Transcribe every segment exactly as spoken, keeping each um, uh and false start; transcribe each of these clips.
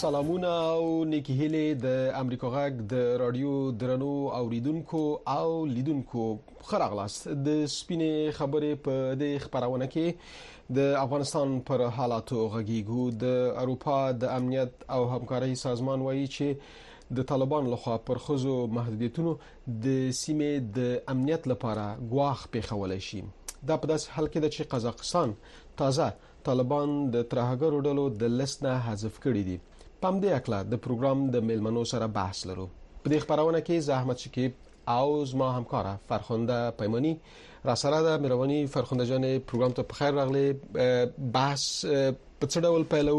سلامونه او نیکی هیلې د امریکا غږ د رادیو درنو اوریدونکو او لیدونکو خراغلاست د سپینې خبرې په د خبرونه کې د افغانستان پر حالاتو غږیږو. د اروپا د امنیت او همکارۍ سازمان وایي چې د طالبان لخوا پر خزو محدودیتونو د سیمې د امنیت لپاره ګواښ پیښول شي. دا په داسې حال کې ده چې قزاقستان تازه طالبان د ترهګرو ډلو د لیست نه حذف کړي دي. پام دې اکلا د پروګرام د میلمنو سره بحث لرو. په دې خبرونه کې زحمت شکیب او زما همکاره فرخنده پیمانی را سره ده. مهرباني فرخنده جان، پروګرام ته بخیر راغلی. بحث په څه ډول پیلو؟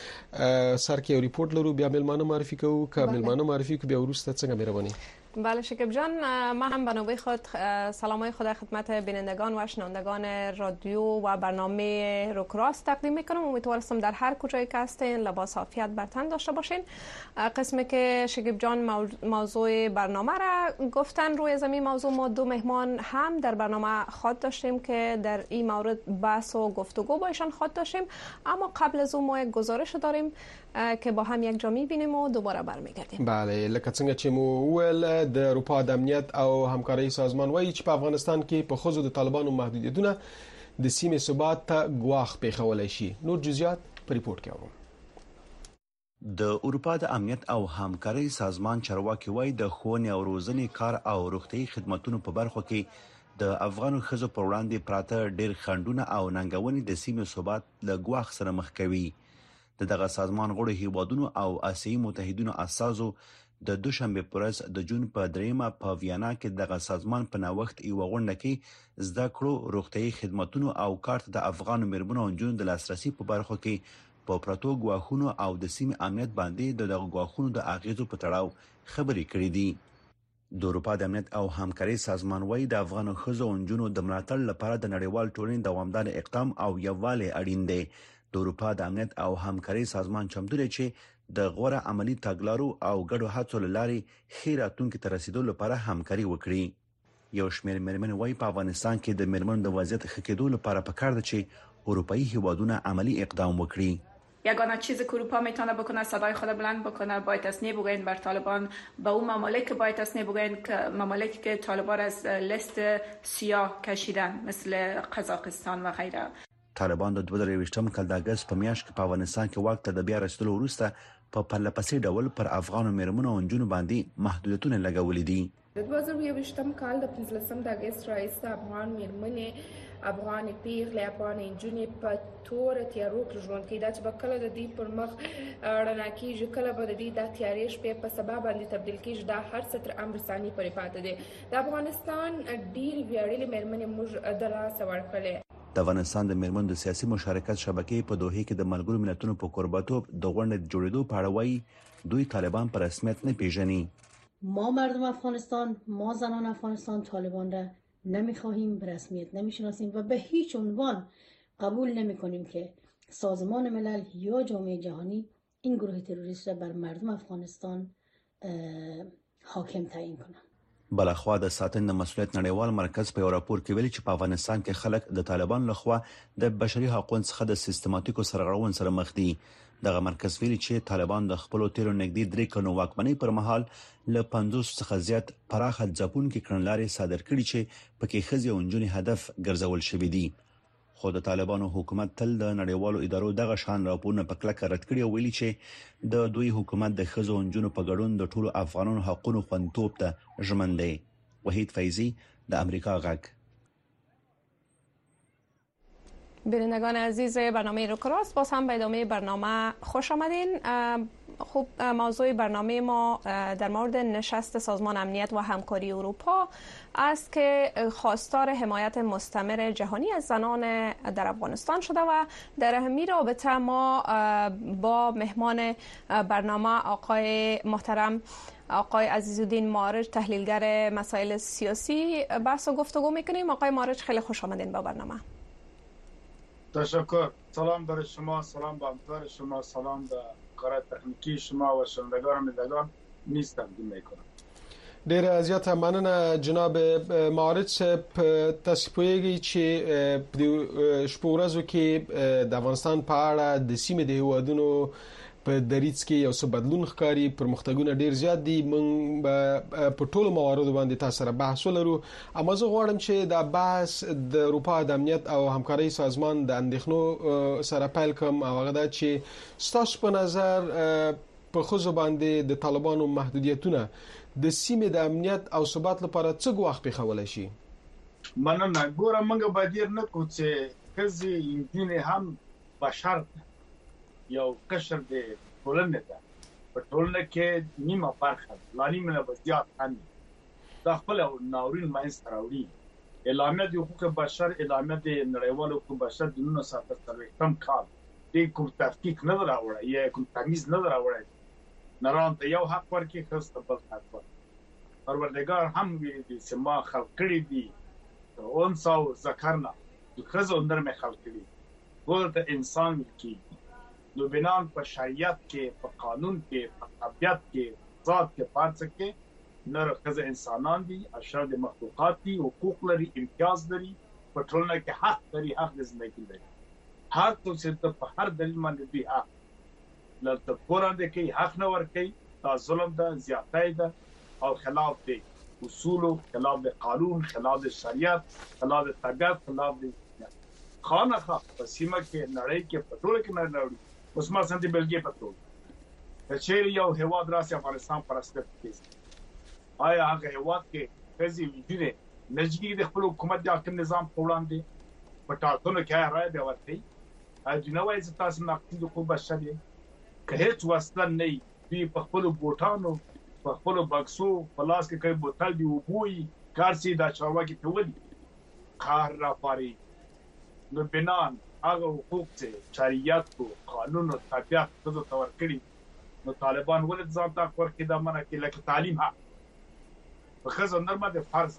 سر کې یو ریپورت لرو، بیا میلمانه معرفي کوو. که میلمانه معرفي کوو بیا وروسته څنګه مهرباني؟ بله شکیب جان، من هم به نوبه خود سلامای خود خدمت بینندگان و شنوندگان رادیو و برنامه روکراست تقدیم میکنم. امیدوارم در هر کجایی که هستین لباس عافیت بر تن داشته باشین. قسمی که شکیب جان موضوع برنامه را گفتن، روی زمین موضوع ما دو مهمان هم در برنامه خود داشتیم که در این مورد بحث و گفتگو با ایشان خود داشتیم، اما قبل از اون ما یک گزارش داریم که با هم یک جا می‌بینیم و دوباره برمیگردیم. بله، لکه څنګه چې مو ویل د اروپا د امنیت او همکارۍ سازمان وایي چې په افغانستان کې په خزو د طالبانو محدودیتونه د سیمې ثبات ته ګواښ پیښولی شي. نور جزئیات په ریپورت کې اورو. د اروپا د امنیت او همکارۍ سازمان چارواکي وایي د ښوونې او روزنې کار او روغتیايي خدماتونو په برخو کې د افغانو ښځو پر وړاندې پراته ډېر خنډونه او ننګونې د سیمې ثبات له ګواښ سره مخ کوي. د دغه سازمان غړو هیوادونو او آسیایي متحدینو اساسو د دوشنبه پر ورځ د جون په دریمه په ویانا کې دغه سازمان په نوښت یو غونډه کې زده کړو، روغتیايي خدماتونو او کارت د افغان مېرمنو او نجونو د لاسرسي په برخو کې په پراتو ګواښونو او د سیمې امنیت باندې د دغه ګواښونو د اغیزو په تړاو خبرې کړې دي. د اروپا د امنیت او همکارۍ سازمان وایي د افغان ښځو او نجونو د ملاتړ لپاره د نړیوال ټولنې دوامدار اقدام او یووالی اړین دی. د اروپا د امنیت او همکارۍ سازمان چمتو دی چې د غوره عملی تګلارو او ګډو هڅو له لارې ښې راتلونکي ته رسیدو لپاره همکاري وکړي. یو شمېر مېرمنې وایي په افغانستان کې د مېرمنو د وضعیت ښه کېدو لپاره پکار ده چې اروپایي هیوادونه عملی اقدام وکړي. یگانه چیزی که اروپا میتونه بکنه صدای خود بلند بکنه، باید تصنیع بگوین بر طالبان، به اون ممالک باید تصنیع بگوین که ممالکی که طالبان از لیست سیاه کشیدن مثل قزاقستان و غیره. طالبان د دوه زره یوویشتم کال د اګست په میاشت کې په افغانستان کې واک ته د بیا رسیدلو وروسته په پرله پسې ډول پر افغانو مېرمنو او نجونو باندې محدودیتونه لګولي دي. د دوه زره یوویشتم کال د پنځلسم د اګست راهیسې افغان مېرمنې، افغان پیغلې، افغان نجونې په توره تیارو کې ژوند کوي. دا چې به کله د دې پر مخ رڼا کېږي، کله به د دې دا تیارې شپې په سبا باندې تبدیل کېږي، دا هر څه تر امر ثاني پورې پاتې دی. د افغانستان ډېرې ویاړلې مېرمنې موږ د لاسه ورکړلې. د افغانستان د مېرمنو د سیاسي مشارکت شبکې په دوحه کې د ملګرو ملتونو په کوربه‌توب د غونډې جوړېدو په اړه وایي دوی طالبان په رسمیت نه پیژني. ما مردم افغانستان، ما زنان افغانستان طالبان را نمیخواهیم، به رسمیت نمیشناسیم و به هیچ عنوان قبول نمیکنیم که سازمان ملل یا جامعه جهانی این گروه تروریست را بر مردم افغانستان حاکم تعیین کنند. بلخوا د ساتنې مسؤلیت نړیوال مرکز په یو راپور کې ویلي چې په افغانستان کې خلک د طالبان لخوا د بشري حقوقو څخه د سیستماتیکو سرغړونو سره مخ دي. دغه مرکز ویلي چې طالبان د خپل تیرو نږدې درې کلونو واکمنۍ پر مهال له پنځوس څخه زیات پراخه ځپونکي کړنلارې صادر کړي چې پکې ښځې او نجونې هدف ګرځول شوي دي. خو د طالبانو حکومت تل د نړیوالو ادارو دغه شان راپورونه په کلکه رد کړي او ویلي چې د دوی حکومت د ښځو او نجونو په ګډون د ټولو افغانانو حقوقو خوندیتوب ته ژمن دی. وحید فیضی، د امریکا غږ. بینندگان عزیز برنامه روکراست، باز هم به ادامه برنامه خوش آمدین. خب موضوع برنامه ما در مورد نشست سازمان امنیت و همکاری اروپا است که خواستار حمایت مستمر جهانی از زنان در افغانستان شده و در همین رابطه ما با مهمان برنامه آقای محترم آقای عزیزالدین مارج، تحلیلگر مسائل سیاسی، بحث و گفتگو میکنیم. آقای مارج خیلی خوش آمدین به برنامه. تشکر. سلام بر شما، سلام به همکار شما، سلام به کار تکنیکی شما و شنوندگان میدگان نیستم دی میکنم. ډیره زیاته مننه جناب مارج صاحب. تاسو پوهیږئ چې د شپږ ورځو کې د افغانستان په اړه د سیمې د هیوادونو په دریځ کې یو څه بدلون ښکاري، پرمختګونه ډیر زیات دي. موږ په ټولو مواردو باندې تاسو سره بحث ولرو. اما زه غواړم چې دا بحث د اروپا د امنیت او همکارۍ سازمان د اندېښنو سره پیل کوم، او هغه دا چې ستاسو په نظر په خزو باندې د طالبانو محدودیتونه د سیمې د امنیت او ثبات لپاره څه ګواښ پیښولی شي؟ مننه. ګوره موږ باید نه کوو چې کزي انجینې هم بشر یو قشر دی ټولنه ده. په ټولنه کې نیمه برخه لا نیمه وضعیت هم دا خپل ناورین ماینس راوړي. اعلامیه د حقوق بشر، اعلامیه د نړیوالو حقوق بشر د نولس سوه څلوېښتم کال د کوم تحقیق نه راوړی یا کوم تمیز نه راوړی، ناران ته یو حق ورکړي، خاص بل حق ورکړي. پروردګار هم ویلي دي چې ما خلق کړی دي اونسا او ذکرنا، خزو اندر میں خلق کړي، ورته انسان کی نو بنان په شریعت کې، په قانون کې، په طبیعت کې، ذات کې پات سکے نر خزه انسانان دي، اشرف مخلوقات دي، حقوق لري، امتیاز لري، په ټولنه کې حق لري، حق د ژوند لري. هر څه چې په هر دلیل باندې دی حق لته قرآن دې کې حق نه ور کوي، دا ظلم ده، زیاتای ده او خلاف دی اصول، خلاف د قانون، خلاف د شریعت، خلاف د طبیعت، خلاف د خانخه په سیمه کې نړۍ کې په ټوله کې نه راوړي. اوس ما سندې بلګې په ټول چې یو هیواد راسي افغانستان پر اساس کې آیا هغه هیواد کې کزي ویډیو نجګي د خپل حکومت د حاکم نظام په وړاندې په ټاکنو کې راي به ورتي اځ نو وایي چې تاسو نقد د کوم بشر که هیڅ وسله نه وي، په خپل بوټانو په خپل بکسو پلاس کې کوي بوتل دی وبوي کارسي دا چارواکي ته ودی کار را پاري. نو بنان هغه حقوق چې شریعت او قانون او طبیعت ته تور کړی، نو طالبان ولې ځان ته ورکړي دا منه کې لکه تعلیم حق په خزه نرمه د فرض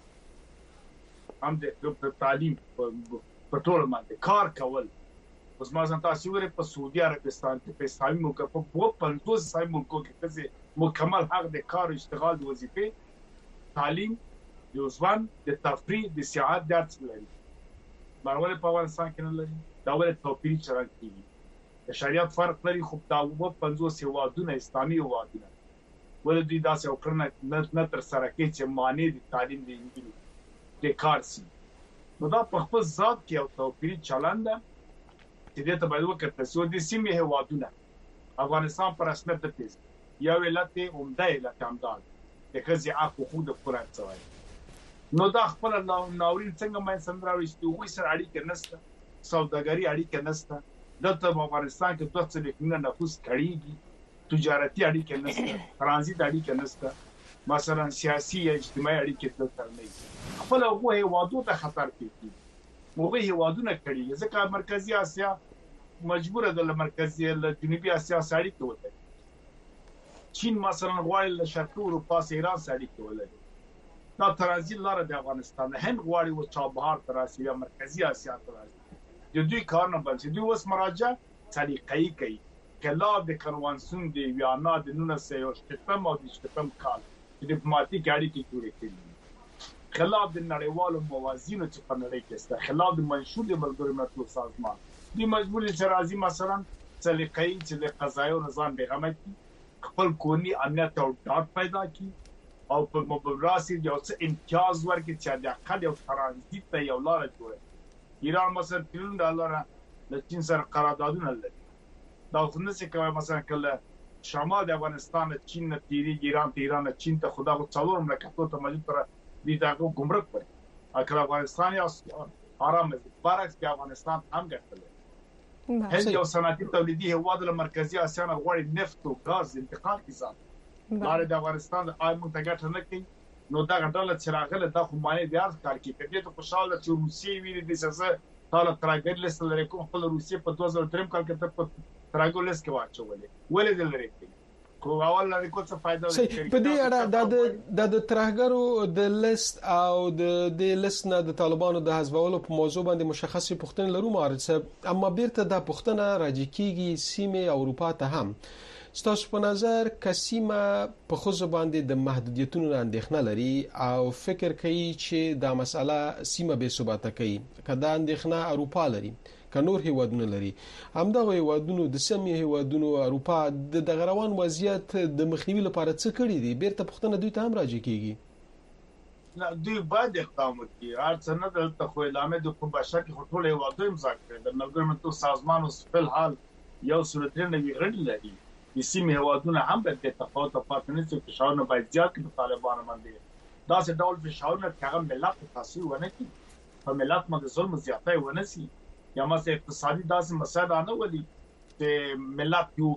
هم د تعلیم په ټول باندې کار کول. اوس ما ځان تاسو ورې په سعودي عربستان کې په اسلامي ملک په پنځوس اسلامي ملکو کې چې مکمل حق د کار او اشتغال د وظیفې، تعلیم، د ځوان د تفریح، د سیاحت د ارڅ لري. باور په افغانستان کې نه لري. دا ولې توپیر چرګ کیږي؟ د شریعت فرق لري، خو دا و پنځوس هیوادونه اسلامي هیوادونه ولې دوی داسې وکړنه نه تر سره کوي چې معنی د تعلیم د انجیل د کار سي. نو دا په خپل ذات کې یو توپیر چلند ده چې دې ته باید وکړه چې د سیمې هیوادونه افغانستان پر اساس د تیز یا ولات عمده علت همدان د خزي عفو خود قرآن څوای. نو دا خپل ناورین څنګه مې سندراوي چې وې سره اړیکه نشته، سوداګری اړیکه نشته، دلته په افغانستان کې دوه څلوېښت میلیونه نفوس کړيږي، تجارتي اړیکه نشته، ترانزیت اړیکه نشته، مثلا سیاسي یا اجتماعي اړیکه دلته نه. خپل هغه هیوادو ته خطر پیږي، موږ هیوادونه کړي ځکه مرکزی اسیا مجبوره ده له مرکزی له جنوبي اسیا سره اړیکه ولري. چین مثلا غواړي له شرقي اروپا سره ایران سره اړیکه ولري. دا ترانزیت لاره د افغانستان هند غواړي و چابهار تراسي یا مرکزی اسیا تراسي. د دوی کار نه بل چې دوی اوس مراجعه سلیقه‌ای کوي خلاف د کنوانسیون دی ویانا د نولس سوه شپږم او د شپږم کال د ډیپلوماټیک اړیکې جوړې کړې، خلاف د نړیوالو موازینو چې په نړۍ کې سته، خلاف د منشور د ملګرو ملتونو سازمان. دوی مجبور دي چې راځي مثلا سلیقه‌ای چې د قضایي نظام بیغمه کړي، خپل کورني امنیت او ډاډ پیدا کړي او په مبراسي یو څه امتیاز ورکړي چې د اقل یو ترانزیت ته یو لار جوړه. ایران مثلا تریلیون ډالر له چین سره قراردادونه لري. دا خو نه څه کوي مثلا کله شمال د افغانستان چین نه تیریږي ایران ته، ایران چین ته خدا غو څلور مملکتونو ته موجود تر دې دغه ګمرک پرې اکر افغانستان یا آرام دي برعکس د افغانستان هم ګټل. هند یو صنعتي تولیدي هیواد له مرکزی اسیا نه غواړي نفت او غاز انتقال کړي، لاره د افغانستان د آیمون ته ګټه نه کوي. نو دا غټاله چې راغله د خو معنی بیا کار کوي. کله ته خوشاله چې روسي ویلي د څه تعالی ترګر لیست لري کوم خپل روسي په دوه زره درې کال کې ته په ترګر لیست کې واچولې ولې دل لري کو اول لري کوم څه فائدہ ولري په دې اړه د د ترګرو د لیست او د د لیست نه د طالبانو د حذفولو په موضوع باندې مشخصه پوښتنه لرو مارڅ، اما بیرته د پوښتنه راځي کیږي سیمه اروپا ته هم. ستاسو په نظر کسیمه په خو باندې د محدودیتونو اندېښنه لري او فکر کوي چې دا مسله سیمه به ثبات کوي، کدا اندېښنه اروپا لري، که نور هیوادونه لري. همدغه هیوادونو د سیمې هیوادونو اروپا د دغه روان وضعیت د مخنیوي لپاره څه کړي دي؟ بیرته پوښتنه دوی ته هم راځي کیږي. نه دوی باید اقدام وکړي. هر څه نه دلته خو اعلان د کوم بشر کې ټول هیوادونه امضا کړي. د نړیوال ملتونو سازمان اوس په حال یو سلطنت نوي غړي لري. د سیمې هیوادونه هم به د تفاوت په پاتنه کې فشارونه باید زیات کړي په طالبانو باندې. دا څه ډول فشارونه چې هغه ملت ته تاثیر ونه کړي، په ملت باندې ظلم زیاتای ونه سي، یا مثلا اقتصادي داسې مسایل نه ولي چې ملت یو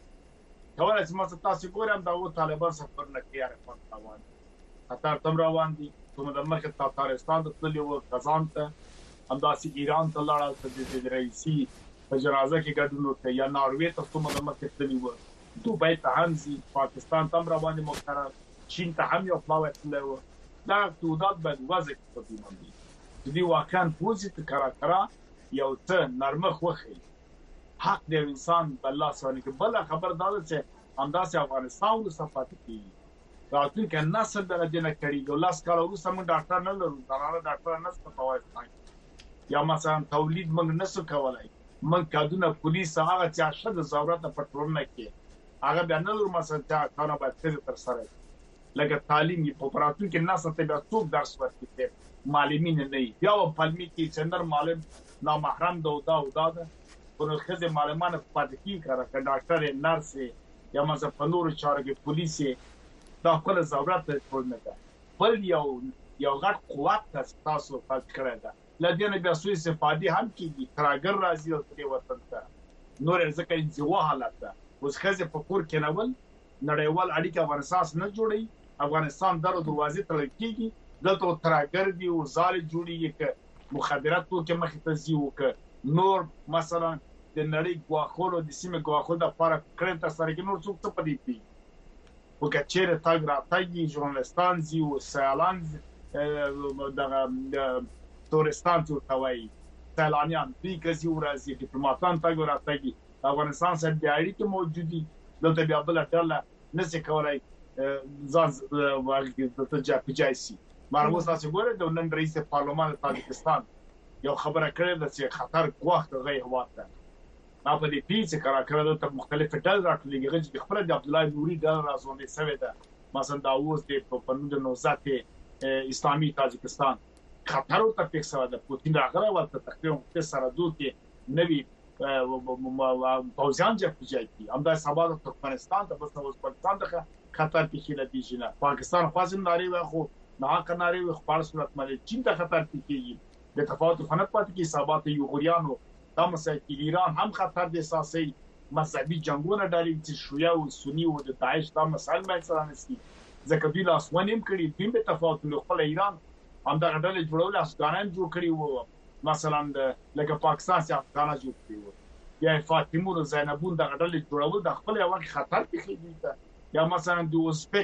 کړي. کولای چې مثلا تاسو ګورم دا و طالبان سفر نه کوي عرفان روان قطر تم روان دي، کوم د مخه تاتارستان ته تللی و، کازان ته، همداسې ایران ته لاړل د رئیسي په جنازه کې ګډون وکړ، یا ناروې ته کوم د مخه تللی و، دوبۍ ته هم ځي، پاکستان ته روان دي، مقرر چین ته هم یو پلاوی تللی و. دا توضیحات باید واضح کړي په دې باندې چې دوی واقعا پوزي ته کرا کرا یو څه نرمخ وخی حق د انسان بل سره کې. بل خبر دا ده چې همداسې افغانستان له صفات کې راتلونکي نسل د دې نه کړي. لاس کال وروسته موږ ډاکټر نه لرو، زنانه ډاکټر نه ست په وایي، یا مثلا تولید موږ نسو کولای، موږ کادونه پولیس هغه چې شد ضرورت په ټولنه کې هغه بیا نه لرو. مثلا چې کانه باید تر سره لکه تعلیم په پراتون کې نسل ته بیا څوک درس ورکړي، معلمین نه وي، بیا په پلمي کې څنګه معلم نامحرم ده او دا او دا ده، ورته خزه معلمان په پاتې کې کار کوي، ډاکټر نرس یا مثلا په نور چارو کې پولیس دا خپل ضرورت ته ټولنه ده. بل یو یو غټ قوت تاسو پات کړی ده، لدې نه بیا سوي استفادې هم کیږي، تراګر راځي او په وطن ته نور ځکه انځوا حالت ده. اوس خزه په کور کې نول نړیوال اړیکه افغانستان نه جوړي، افغانستان درو دروازې تړل کیږي، دلته تراګر دی او زال جوړیږي ک مخابرات کې مخ ته ځي او ک نور مثلا د نړۍ غواخولو د سیمه غواخولو د لپاره کړه تاسو کې نور څوک څه پدې پی او که چیرې تاګ راتګي ژورنالستان زی او سیالان د تورستان ته توای سیلانیان دې کسي ورازي ډیپلوماټان تاګ راتګي افغانستان سره د اړیکې موجودي، دلته بیا بل ټاله نشي کولای ځان ورګي د تجاپجایسي. مرموز تاسو ګورئ د نن رئیس پارلمان تاجکستان یو خبره کړې ده چې خطر وخت غي هوات ده. ما په دې پیڅ کرا کړو ته مختلف ټل راټولېږي چې خبره د عبد الله نوري د راځونې سوي ده، مثلا دا اوس د پنځه نوزات اسلامي تاجکستان خطر او تفکر ده. پوتین راغله ولته تقریبا په سره دوه نوي پوزیان جپجای کی همدا سبا د ترکمنستان ته بس اوس پاکستان ته خطر پیښی لدی جنا پاکستان خاصم ناری واخو نه کناری و خپل صورت باندې چین ته خطر پیښی د تفاوت فنت پات کی حسابات یوغریانو دا مسایل کې ایران هم خطر د اساسي مذهبي جنگونه ډاری چې شویا او سنی او د داعش دا مسایل باندې سره نسي ځکه دوی لاس ونیم کړي دیم په تفاوت له خپل ایران هم دا ډول جوړول افغانان جوړ کړي وو، مثلا لکه پاکستان سره افغانان جوړ کړي وو، یا فاطمه او زینبون د غډل جوړول د خپل یو خطر پیښی دي، یا مثلا د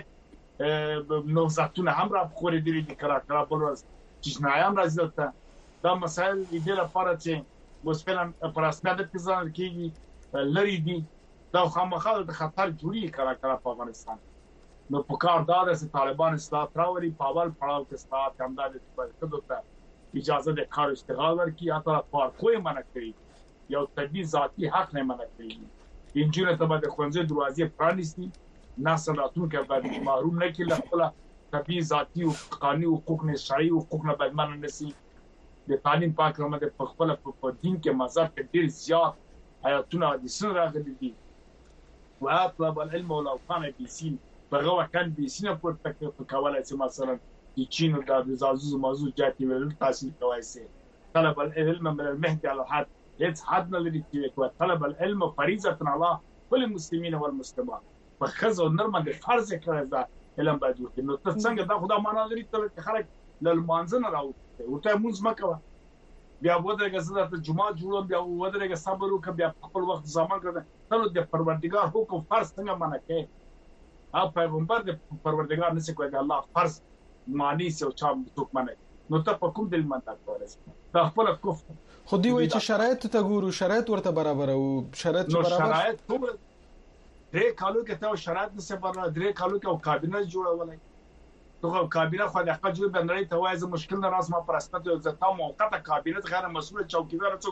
اوسپک نوزاتونه هم را خوري دي د کرا کرا بلوز چې نایم راځي ته دا مسائل دې لپاره چې اوسپلن پر اسناد کې ځان کېږي لري دي دا خامخا د خطر جوړي کرا کرا په افغانستان. نو په کار دا د طالبان اصلاح راوړي په اول پړاو کې ستاسو همدا د خپل ته اجازه د کار اشتغال ورکړي یا تر پارکوي منع کړي یو طبي ذاتی حق نه منع کړي. انجینر ته به د خوندې دروازې پرانیستي نسل راتلونکي باید محروم نه کړي خپل طبي ذاتی او قانوني حقوق نه شرعي حقوق نه باید منع نشي. د تعلیم پاک رحمت په خپل په دین کې مذهب کې ډیر زیات آیاتونه د سن راغلي دي واطلب العلم ولو كان بيسين بغوا كان بيسين پر تک کولای چې مثلا د چین او د زازو موضوع جاتي ول تحصیل کوي سي طلب العلم من المهد على الحد هیڅ حد نه لري چې طلب العلم فریضه على كل المسلمين والمسلمات فخذوا نرمه د فرض کړه دا علم باید وکړي. نو تر څنګه دا خدای معنا لري چې خلک للمانځنه راوته ورته موږ مکه بیا ودرګه زړه ته جمعه جوړم بیا ودرګه صبر وکړه بیا خپل وخت زمان کړه ته د پروردګار حکم فرض څنګه منع کوي او پیغمبر د پروردګار نشي کوي الله فرض معنی سو چا څوک منع نو ته په کوم دل منطق ورسې دا خپل کفر خو دی وایي چې شرایط ته ګورو شرایط ورته برابر او شرایط نو برابر شرایط ټول درې کالو کې ته شرایط نشي برابر درې کالو کې او کابینه جوړولای دغه کابینه خو د حق جوړ بندري ته وایي مشکل نه راز ما پرسته ته تا موقته کابینه غیر مسؤل چوکیدار څوک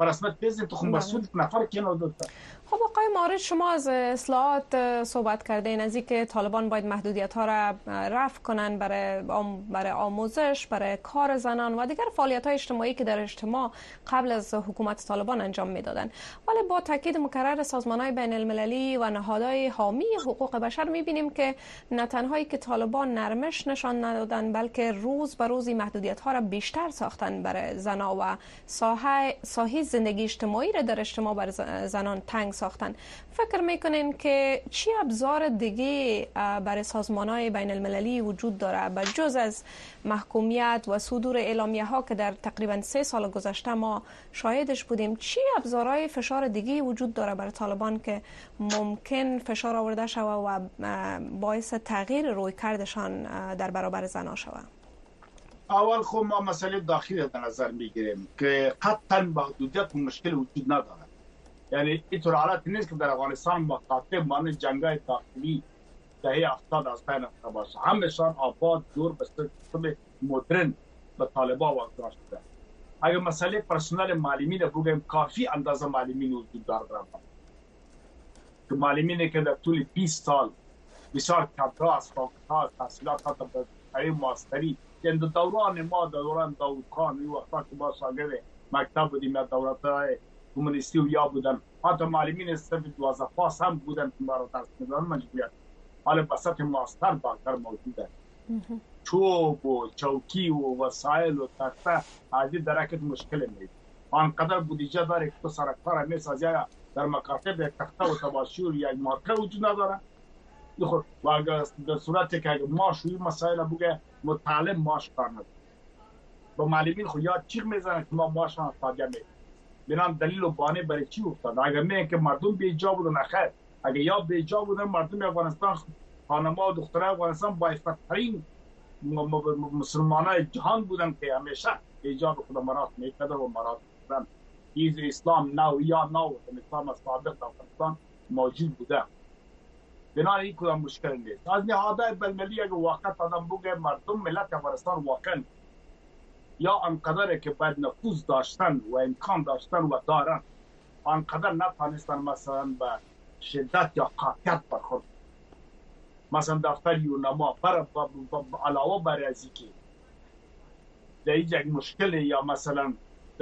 رسمیت بزنید تو خود مسئول نفر که نودتا. خب آقای مارد، شما از اصلاحات صحبت کردین، از اینکه طالبان باید محدودیت ها را رفع کنن برای برای آموزش، برای کار زنان و دیگر فعالیت های اجتماعی که در اجتماع قبل از حکومت طالبان انجام میدادن. ولی با تاکید مکرر سازمان های بین المللی و نهادهای حامی حقوق بشر میبینیم که نه تنهایی که طالبان نرمش نشان ندادن، بلکه روز به روز محدودیت ها را بیشتر ساختن برای زنان و ساحه ساحه زندگی اجتماعی را در اجتماع برای زنان تنگ ساختن. فکر میکنین که چی ابزار دیگه برای سازمان‌های بین المللی وجود داره به جز از محکومیت و صدور اعلامیه ها که در تقریبا سه سال گذشته ما شاهدش بودیم؟ چی ابزارهای فشار دیگه وجود داره برای طالبان که ممکن فشار آورده شود و باعث تغییر روی کردشان در برابر زنان شود؟ اول خب ما مسئله داخلی در نظر میگیریم که قطعا محدودیت و مشکل وجود نداره. یعنی اینطور حالت نیست که در افغانستان مقاطع مانند جنگ‌های داخلی دهه هفتاد از بین رفته باشه. همشان آباد دور به سیستم مدرن به طالبان واگذار شده. اگر مسئله پرسنل معلمین بگیم، کافی اندازه معلمین وجود داره در افغانستان که معلمینی که در طول بیست سال بسیار کمتر از فاکولته تحصیلات حتی به طریق ماستری که در دوران ما در دوران داود خان این وقتا که با شاگرد مکتب بودیم یا دولت‌های کمونیستی و یا بودن، حتی معلمین صرف دوازده پاس هم بودن که ما را درس میدادن مجبوریت، حالا به سطح ماستر بالاتر موجوده. چوب و چوکی و وسایل و تخته از این درکت مشکل نیست. آنقدر بودجه داره که تو سرکار میسازی در مکاتب یک تخته و تباشیر یا یک مارکر وجود نداره. خود و اگر در صورتی که اگر ماش روی مسائل بگه متعلم ماش کار نداره، با معلمین خود یاد چیغ میزنه که ما ماش هم فاگه میکنیم. بنام دلیل و بانه برای چی افتاد؟ اگر نه که مردم بی جا بودن، نخیر. اگر یا بی جا بودن مردم افغانستان، خانم‌ها و دختران افغانستان با عفت‌ترین مسلمانای جهان بودن که همیشه ایجاب خود مراد میکرده و مراد کردن. ایز اسلام نو یا نو اسلام سابق در افغانستان موجود بوده. بنابراین این کدام مشکل نیست. از نهادهای بین‌المللی اگر واقعا آدم بگه مردم ملت افغانستان واقعا یا آنقدر که باید نفوذ داشتن و امکان داشتن و دارن، آنقدر نتانستن مثلا به شدت یا قاطعیت برخورد. مثلا دفتر یونما بر علاوه بر از اینکه در یک مشکل یا مثلا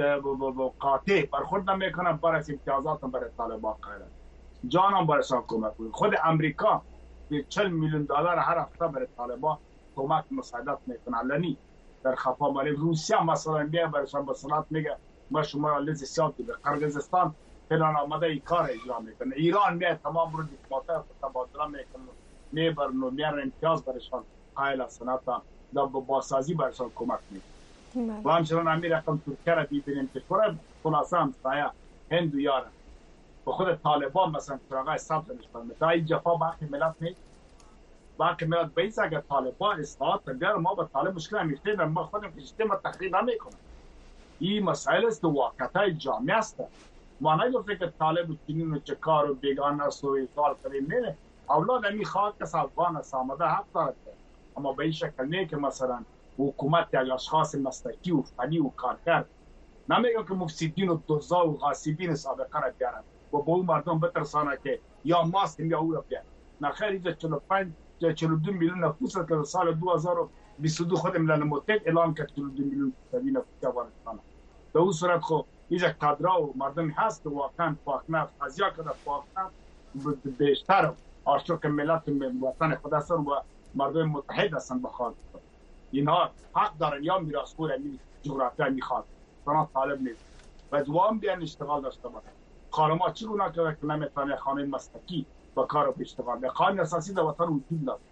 قاطع برخورد نمیکنن، بر از امتیازات برای طالبان قائلن. جان هم برایشان کمک بود. خود امریکا به چهل میلیون دلار هر هفته برای طالبان کمک مساعدت میکنه. علنی در خفا مالی روسیه مثلا میگه برایشان به صلاحیت میگه ما شما را لیز سیاه دیده. قرقیزستان فلان آمده این کار اجرا میکنه. ایران میگه تمام رو دیپلمات‌ها تبادله میکنه، میبرن و میارن امتیاز برایشان قائل سنت در بازسازی برایشان کمک میکنه. و همچنان امیر رقم ترکیه را ببینیم که کره خلاصه همسایه هند و یارن و خود طالبان مثلا چراغای سبز نشون میده. این جفا باقی ملت نیست. باقی ملت بیست اگر طالبان اصلاحات بیاره ما با طالب مشکل همیشته در ما خودم کشته ما تخریب نمیکنم. این مسائل است واقعیت جامعه است. ما نگفتیم که طالب و چنین و چکار و بیگانه است و ایصال کنیم. نه، اولاد همی خواهد که افغان است آمده حق دارد، اما به این شکل نه که مثلا حکومت یک اشخاص مسلکی و فنی و کارکرد، نمیگم که مفسدین و دزدا و غاصبین سابقه را بیارن و با اون مردم بترسانه که یا ما هستیم یا او را بیارن. نخیر اینجا چهل و پنج یا چهل و دو میلیون نفوس است که سال دو هزار و بیست و دو خود ملل متحد اعلام کرد چهل و دو میلیون نفوس افغانستان. به اون صورت خو اینجا کادرها و مردمی هست که واقعا پاکنفت ازیا که در پاکنفت بیشتر آشتر که ملت وطن خود هستن و مردم متحد هستن بخواد. اینها حق دارن یا میراثخور این جغرافیا میخواد. سنا طالب نیست. و دوام بیان اشتغال داشته باشه. خانم‌ها چگونه که که نمیتونه خانه مسلکی با کار و اشتغال. به قانون اساسی در وطن وجود داره.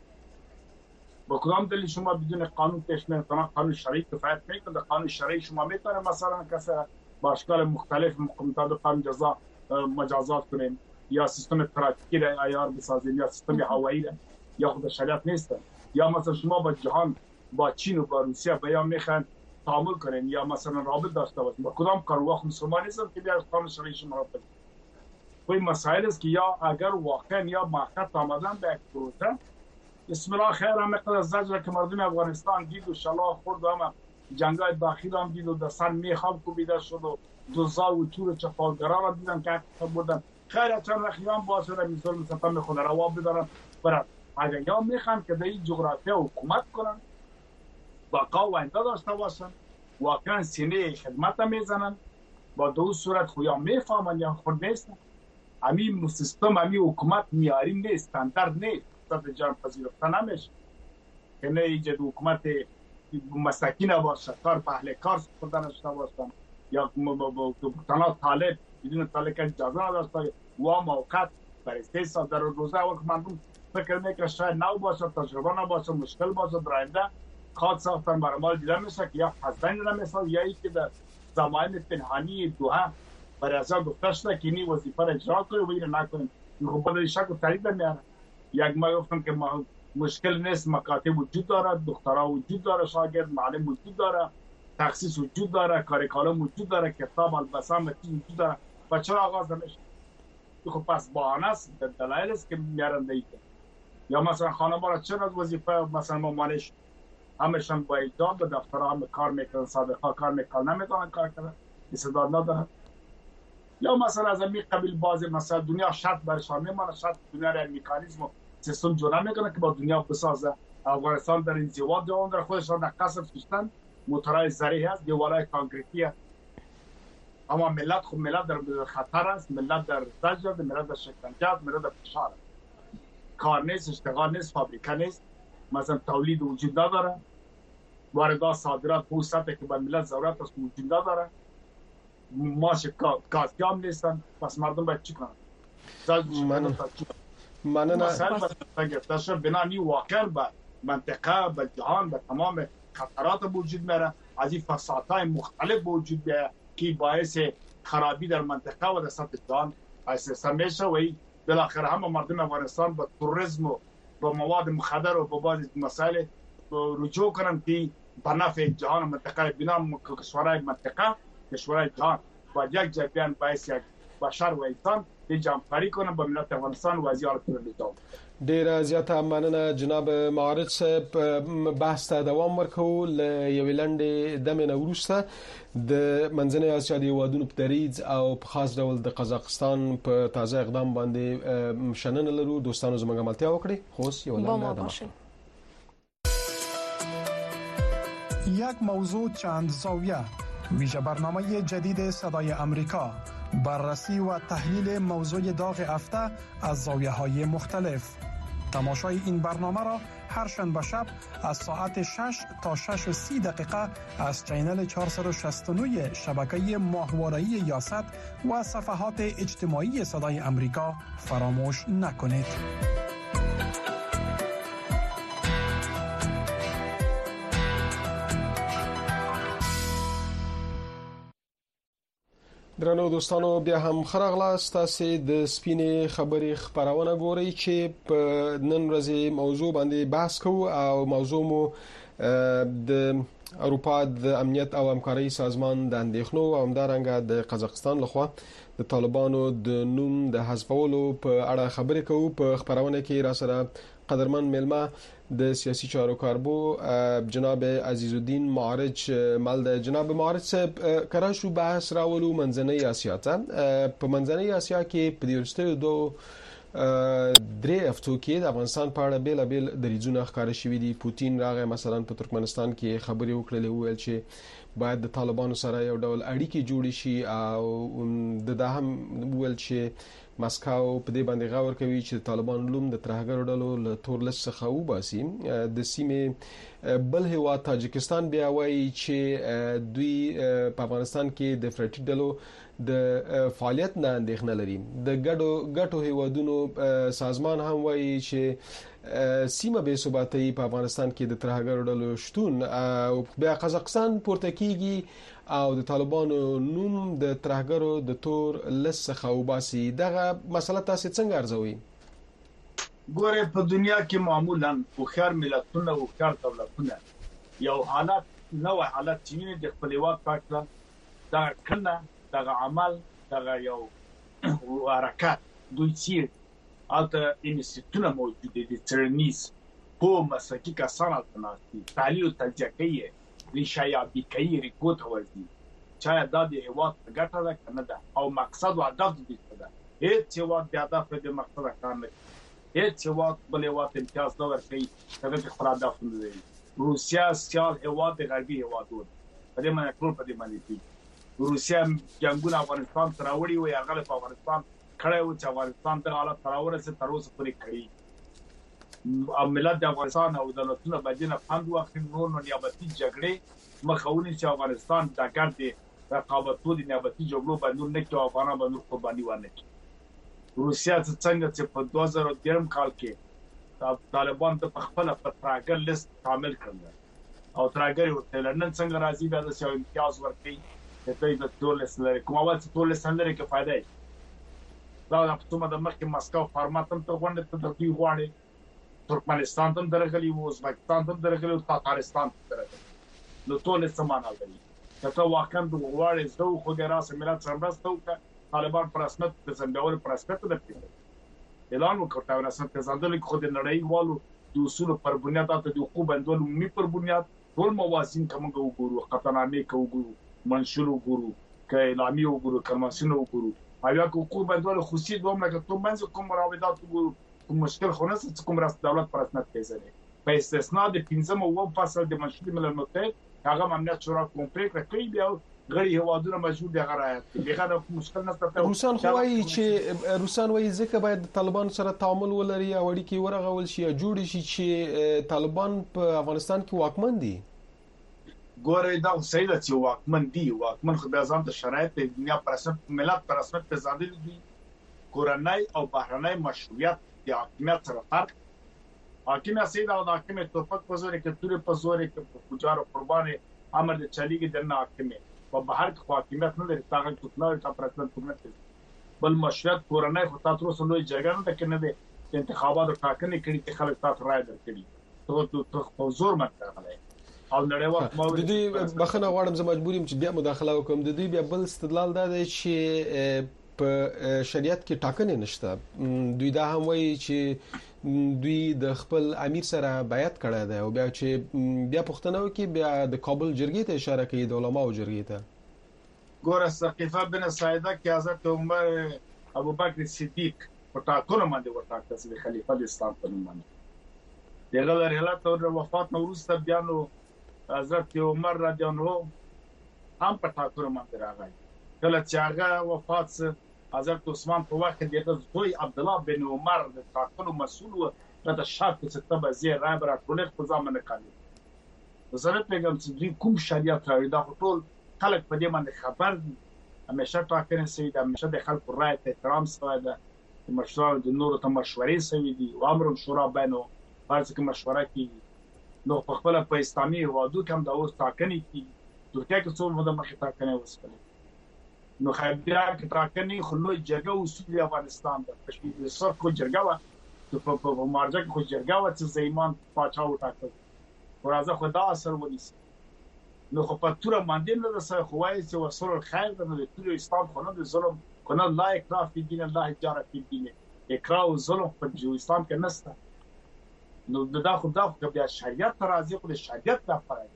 با کدام دلیل شما بدون قانون پیش نمیتونه؟ قانون شرعی کفایت میکنه. قانون شرعی شما میتونه مثلا کسی با اشکال مختلف مطابق قانون جزا مجازات کنیم یا سیستم ترافیکی را عیار بسازیم یا سیستم هوایی را، یا خود شریعت نیست. یا مثلا شما با جهان با چین و با روسیه بیان میخوان تعامل کنین یا مثلا رابط داشته باشین. با کدام کار وقت مسلمان نیستن که بیاد قانون شرعی شما را بگیرن. این مسائل است که یا اگر واقعا یا موقت آمدن به یک پروژه بسم الله خیر هم مقدار زجر که مردم افغانستان دید و شلاق خورد و همه جنگای داخلی هم دید و در سر میخواب کوبیده شد و دوزا و تور چپاولگرا را دیدم که حقیقت بودن خیلی چند رخیان باشه را میزول مثلا میخونه روا بدارن برن. اگر یا میخوان که در این جغرافیا حکومت کنن بقا و آینده داشته باشن واقعا سینه خدمت میزنن با دو صورت خویا میفهمن یا خود نیستن. همین سیستم همین حکومت میاری نیست، استاندارد نیست، صد جان پذیرفته نمیشه که نه ایجاد حکومت مساکین باشه، کار پهله کار سپرده نشته باشن یا تنها طالب بدون طالب که اجازه نداشته و موقت برای سه سال در روزه وقت مردم فکر میکنه شاید نو باشه، تجربه نباشه، مشکل باشه در آینده خواهد ساختن برای مال دیده میشه که یا حسبین نمیشه یا ای که در زمان پنهانی دوها برای ازا گفته شده که اینی وظیفه را اجرا کنی و اینو نکنیم. این خب بدل شک و تریب میاره. یک ما گفتم که مشکل نیست، مکاتب وجود داره، دکترا وجود داره، شاگرد معلم وجود داره، تخصیص وجود داره، کار کالم وجود داره، کتاب البسام وجود داره و چرا آغاز نمیشه؟ خب پس بهانه است، دلایل است که میارن دیگه. یا مثلا خانواده را چرا وظیفه مثلا مامانش همشون با اجازه به دفتر هم کار میکنن، صادقا کار میکنن، نمیتونن کار کنن، استعداد ندارن. یا مثلا از این قبیل باز مثلا دنیا شرط برشان میمانه، شرط دنیا را مکانیزم و سیستم جوړ میکنه که با دنیا بسازه. افغانستان در انزوا جوان در خودش را در قصر کشتن، موتورهای زرعی هست، دیوارهای کانکریتی هست. اما ملت خب ملت در خطر است، ملت در زجر، ملت در شکنجه است، ملت در فشار است. کار نیست، اشتغال نیست، فابریکه نیست، مثلا تولید وجود نداره، واردات صادرات به سطحی که به ملت ضرورت است وجود نداره، ماش کاسیام نیستن، پس مردم باید چی کنن؟ من من نه گرفتش بنانی واقعا به منطقه، به جهان، به تمام خطرات وجود میره، از این فسادهای مختلف وجود میره که باعث خرابی در منطقه و در سطح جهان باعث میشه و بالاخره هم مردم افغانستان با تروریسم و با مواد مخدر و با بعضی مسائل رجوع کنن که به نفع جهان و منطقه بنا کشورهای منطقه کشورهای جهان و یک جای بیان باعث یک بشر و انسان جمع‌آوری کنن با ملت افغانستان و وضعیت تروریسم. ډیره زیاته مننه جناب معارض صاحب. بحث ته دوام ورکو ل یوې لنډې دمې نه وروسته د منځنۍ اسیا د هیوادونو په دریځ او په خاص ډول د قزاقستان په تازه اقدام باندې شننه لرو. دوستانو زموږ ملتیا وکړي. خو اوس یو لنډه دمه. یک موضوع چند زاویه، ویژه برنامه جدید صدای امریکا، بررسی و تحلیل موضوع داغ هفته از زاویه‌های مختلف. تماشای این برنامه را هر شنبه شب از ساعت شش تا شش و سی دقیقه از چینل چهارصد و شصت و نه شبکه ماهواره‌ای یاست و صفحات اجتماعی صدای امریکا فراموش نکنید. درنو دوستانو بیا هم خراغلاست. تاسو د سپینې خبرې خبرونه ګورئ چې په نن ورځې موضوع باندې بحث کوو او موضوع مو د اروپا د امنیت او همکارۍ سازمان د اندېښنو او همدارنګه د قزاقستان لخوا د طالبانو د نوم د حذفولو په اړه خبرې کوو. په خبرونه کې را سره قدرمن ملما د سیاسي چارو کاربو جناب عزیز الدین معارج مال د جناب معارج صاحب کراشو بحث راولو منځنۍ اسیا ته. په منځنۍ اسیا کې په دیورستو دو درې هفتو کې د افغانستان په اړه بیل بیل دریځونه ښکار شوي دي. پوتین راغی مثلا په ترکمنستان کې خبرې وکړلې، ویل چې باید د طالبانو سره یو ډول اړیکې جوړې شي او د دا هم ویل چې مسکو په دې باندې غور کوي چې طالبان لوم د ترهګر ډلو له تور لست څخه وباسي. د سیمې بل هیواد تاجکستان بیا وایي چې دوی په افغانستان کې د فرټي ډلو د فعالیت نه اندېښنه لري. د ګډو ګټو هیوادونو سازمان هم وایي چې سیمه بې ثباتۍ په افغانستان کې د ترهګر ډلو شتون او بیا قزاقستان پورته کیږي او د طالبانو نوم د ترهګرو د تور لست څخه وباسي. دغه مسله تاسو څنګه ارزوئ؟ ګوره په دنیا کې معمولا خوخر ملتونه او خوخر دولتونه یو حالت نو حالت چې د خپل هیواد پاکه دا کنه دا عمل دا یو حرکت دوی چې البته انستیتوونه موجود دي، ترنیز په مسلکی کسان البته تعلیل او تجزیه کوي، ریشایابی کوي، ریپورت ورزي چې دا د هیواد ګټه ده کنه ده او مقصد او هدف دې ده. هیڅ هیواد د هدف د مقصد کار نه کوي، هیڅ هیواد بل هیواد امتیاز نه ورکوي چې د خپل هدف نه لري. روسیا سیال هیواد د غربي هیوادونو په دې باندې ټول په دې باندې دي. روسیا جنگونه افغانستان ته راوړي وي، هغه په افغانستان کړی و چې افغانستان ته حالت راوړل چې تر اوسه پورې کړی. او ملت د افغانستان او دولتونو باندې نه پاند واخلي نور نو نیابتي جګړې مخاوني چې افغانستان د ګډ دي رقابتو د نیابتي جګړو باندې نه کې افغانان باندې قرباني ونه کړي. روسیا څنګه چې په دوه زره درې کال کې طالبان د خپل په تراګر لیست شامل کړل او تراګر ورته لندن څنګه راځي بیا د سیاسي امتیاز ورکړي چې د ټول لري کومه واسه ټول لري کې فائدہ دا د خپل د مخکې مسکو فارمات هم ته غونډه ته دوی غواړي، ترکمنستان ته درغلي وو، ازبکستان ته درغلي او تاتارستان ته درغلي. نو ټول سمانه لري چې واقعا د غواړي زو خو د راس ملت سره مرسته وکړي. طالبان پر رسمیت د زنداور پر رسمیت د پیل اعلان وکړ چې رسمیت د زنداور خو د نړیوالو د اصول پر بنیاد د حقوق بندول می پر بنیاد ټول موازین کوم وګورو، قطعنامه وګورو، منشور وګورو، کلامي وګورو، کنوانسیون وګورو، او یا حقوق بندول خصوصي دوم لکه ته منځ کوم مراودات وګورو. کوم مشکل خو نه څه کوم راس دولت پر رسمیت پیژني په استثناء د پنځم او فصل د منشور ملل متحد هغه امنیت شورا کوم پریکړه کوي بیا غړي هوادونه مجبور دي غرايت دغه مشکل نشته. روسان خو وايي چې روسان وايي ځکه باید طالبان سره تعامل ولري او اړیکې ورغول شي او جوړ شي چې طالبان په افغانستان کې واکمن دي. ګوره دا صحیح ده چې واکمن دي، واکمن خو بیا ځان د شرایط د دنیا پر اساس ملت پر اساس ته ځانګړي دي. کورنۍ او بهرنۍ مشروعیت د حاکمیت سره فرق. حاکمیت سید او د حاکمیت توفق په زور کې تورې په زور کې پوجار او قربان امر د چلیږي د نه حاکمیت په بهر کې حاکمیت نه لري. تاغه ټکنالوژي کا پرتل حکومت بل مشروعیت کورنۍ خو تاسو سره لوی جګړه نه کنه دي چې انتخابات ټاکنې کړي چې خلک تاسو رائے درکړي ته ته په زور مته غلای او نړیوال د دې بخنه غواړم زه مجبوریم چې بیا مداخله وکم. د دې بیا بل استدلال دا دی چې په شریعت کې ټاکنې نشته. دوی دا هم وایي چې دوی د خپل امیر سره بیعت کړی دی او بیا چې بیا پښتنو کې بیا د کابل جرګې ته اشاره کوي، د علماو جرګې ته. ګوره سقيفه بن سعیده کې حضرت عمر ابو بکر صدیق په ټاکنو باندې ورټاکل شو خلیفہ د اسلام په نوم باندې. دغه لريله تر وفات نو وروسته بیا نو حضرت عمر رضی الله عنه هم په ټاکنو باندې راغی. کله چې هغه وفات سره حضرت عثمان په وخت کې د زوی عبد الله بن عمر د ټاکنو مسؤل و د شرط چې تبع زی رابر ټول په ځامن کړی. وزارت پیغام چې دوی کوم شریعت راوړي دا ټول خلک په دې باندې خبر دي. همیشه ټاکنې سوي د همیشه د خلکو رائے ته احترام سوي ده، مشورې د نورو ته مشورې سوي دي او امر شورا بینو فرض کې مشوره کوي. نو په خپل په اسلامي هوادو کې هم دا اوس ټاکنې کوي. ترکیه کې څو مده مخکې ټاکنې وسوي. نو خبره کې ټاکنې خو لوی جګړه اصول افغانستان د تشکیل سر کو جرګه وا په په مارجه کې خو جرګه وا چې زېمان پاچا وټاکل ورازه خدا اثر ونیسي. نو خو په تور باندې نه رسې خوای چې وصول الخير د نو ټول اسلام خو نه د ظلم خو نه لا اکراه فی دین الله جاره فی دین اکراه او ظلم په اسلام کې نشته. نو دا خو دا خو بیا شریعت راځي خو د شریعت د فرای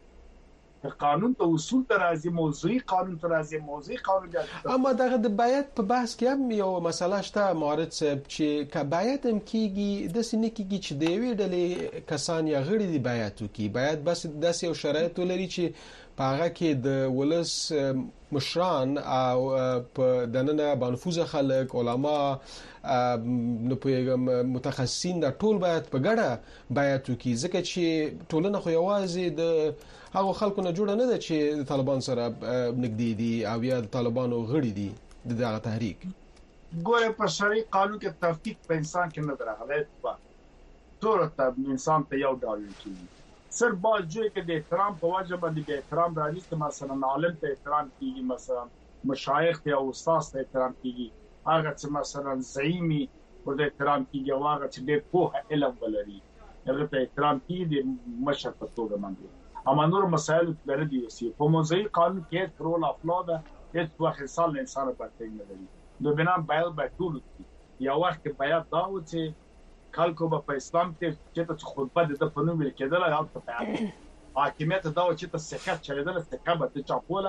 قانون ته اصول ته راځي، موضوعي قانون ته راځي، موضوعي قانون بیا. اما دغه د بیعت په بحث کې هم یو مسله شته معارض صاحب چې ک بیعت هم کیږي د سینې کېږي چې د یوې ډلې کسان یا غړي دی بیعت وکړي. بیعت بس داسې یو شرایط ولري چې په هغه کې د ولس مشران او په دننه بانفوذ خلک علما نو په متخصصین د ټول باید په ګډه بیعت وکړي ځکه چې ټولنه خو یوازې د هغه خلکو نه جوړه نه ده چې د طالبان سره نږدې دي او یا د طالبانو غړي دي د دغه تحریک. ګوره په شرعي قانون کې تفکیک په انسان کې نه درغلی په ټول ته انسان ته یو ډول کیږي. سر باجوي کې د احترام په وجه باندې د احترام راځي چې مثلا عالم ته احترام کیږي، مثلا مشایخ ته او استاد ته احترام کیږي، هغه چې مثلا زعیمي ورته احترام کیږي، هغه چې د په علم ولري هغه ته احترام کیږي د مشر په توګه باندې. اما نور مسائل لري دي چې په موضوعي قانون کې رول افلاد هیڅ وخت انسان انسان پاتې نه لري. نو بنا بیل به ټول یو وخت بیات دا و چې خلکو په اسلام کې چې ته خطبه د په نوم ویل کېدل او په حاکمیت دا و چې ته سکه چلیدل سکه به ته چاپوله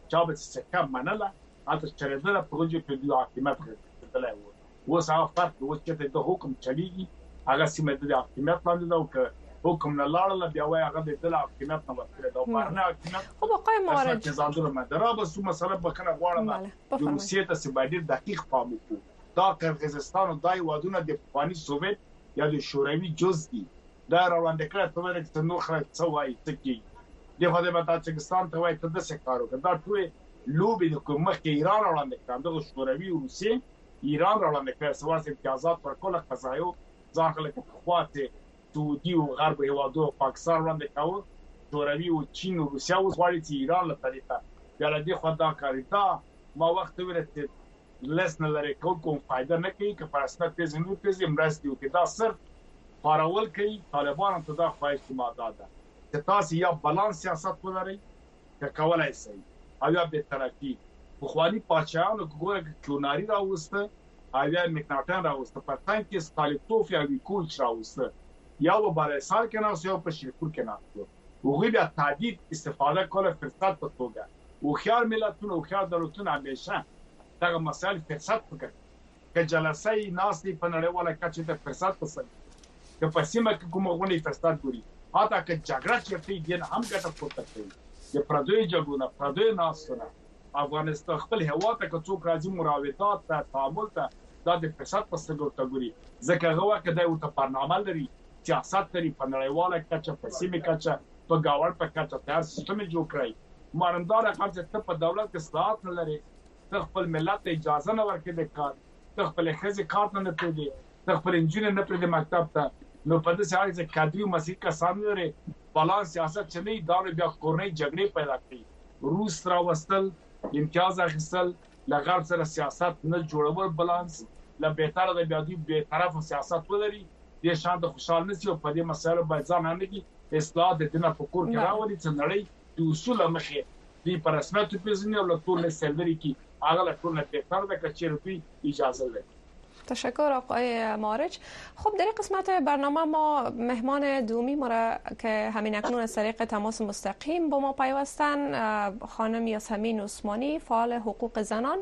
چا به سکه منله حتی چریدل پروژه په دې حکومت غوښتلای و اوس هغه فرق و چې د حکم چلیږي هغه سیمه د حکومت باندې دا او حکم نه لاړل بیا وای هغه د حکومت نه ورته دا بارنه حکومت خب آقای مارج چې ځاندره مدره به سو مسله بکنه غواړم د روسیې ته سبادیر دقیق پام وکړو دا قرغیزستان او دای وادونه د افغاني سوویت یا د شوروي جز دي دا روانده کړه په ورته چې نو خلک څه وایي څه کی د خدای په تاجکستان ته وایي ته د څه کارو دا ټول لوبي د کومه کې ایران روانده کړه د شوروي او روسیې ایران روانده کړه سوار امتیازات پر کوله قضایو ځان خلک په خواته سعودي او غرب هیوادو پاکستان روانده کاوه شوروي او چین او روسیا اوس غواړي چې ایران له طریقه بیا له دې خوا دا کوي دا ما وخت ورته لسنه لري کوم فائدہ نه کوي که پر اساس تیز نو تیز امرستي او دا صرف فارول کوي طالبان ته دا خواهش ماده ده چې تاسو یا بالانس سیاست ولرئ که کولای شئ او یا به طرفي بخوانی پاچانو ګوره کوناری راوسته او یا مکناټن راوسته په تان کې ستالیتوف یا ویکولچ راوسته یا و بالای سال کې نه اوسه په شریکور کې نه وګړي بیا تعدید استفاده کوله فرصت په توګه او خيار ملتونو او خيار دولتونو همیشه دا مسائل فرصت وکړي که جلسې ناس دی په نړیواله کچه ته فرصت وسل که په سیمه کې کومه غونډه فرصت ګوري حتی که جګړه چیرته دین هم ګټه پورته کوي د پردوی جګړو پردوی ناسونه افغانستان خپل هوا ته که څوک راځي مراودات ته تعامل ته دا د فرصت په سترګو ته ګوري ځکه هغه وخت دا یو ته برنامه لري سیاست لري په نړیواله کچه په سیمه کچه په گاور په کچه تر سیستم جوړ کړی مارندار خرڅ ته په دولت کې اصلاحات نه لري خپل ملت اجازه نه ورکړي د کار خپل خزي کار نه پېږي خپل انجینر نه پېږي مکتب ته نو په دې حال کې کادري مسیح کا سامنے لري بالانس سیاست چلی دا بیا کورنۍ جګړې پیدا کړي روس را وستل امتیاز اخیستل لغړ سره سیاست نه جوړول بالانس لا بهتره د بیا دی به طرف سیاست ولري د شان د خوشحال نسی په دې مسایلو باندې ځان نه کی اصلاح د دینه په کور کې راوړي چې نړۍ د اصول مخه دی پر رسمیت پیژني او له ټول سلدري کی اغلب ټول نه بهتر ده که چیرې اجازه ده. تشکر آقای مارج. خب در این قسمت برنامه ما مهمان دومی ما را که همین اکنون از طریق تماس مستقیم با ما پیوستن خانم یاسمین عثمانی فعال حقوق زنان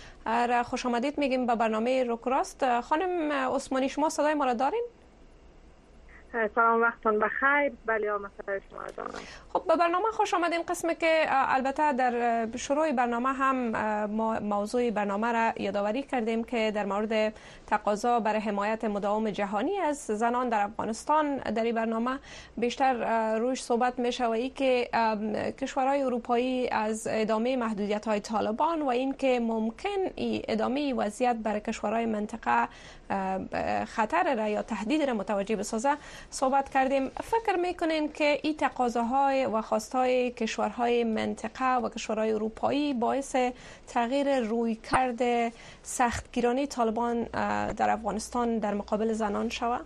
را خوش آمدید میگیم به برنامه روکراست. خانم عثمانی شما صدای ما را دارین؟ سلام وقتتون بخیر. بله مسئله شما دارم. خب به برنامه خوش آمدین. قسمی که البته در شروع برنامه هم موضوع برنامه را یادآوری کردیم که در مورد تقاضا برای حمایت مداوم جهانی از زنان در افغانستان در این برنامه بیشتر روش صحبت میشه و ای که کشورهای اروپایی از ادامه محدودیت های طالبان و این که ممکن ای ادامه وضعیت برای کشورهای منطقه خطر را یا تهدید را متوجه بسازه صحبت کردیم. فکر میکنین که این تقاضاهای و خواستهای کشورهای منطقه و کشورهای اروپایی باعث تغییر رویکرد سختگیرانه طالبان در افغانستان در مقابل زنان شود؟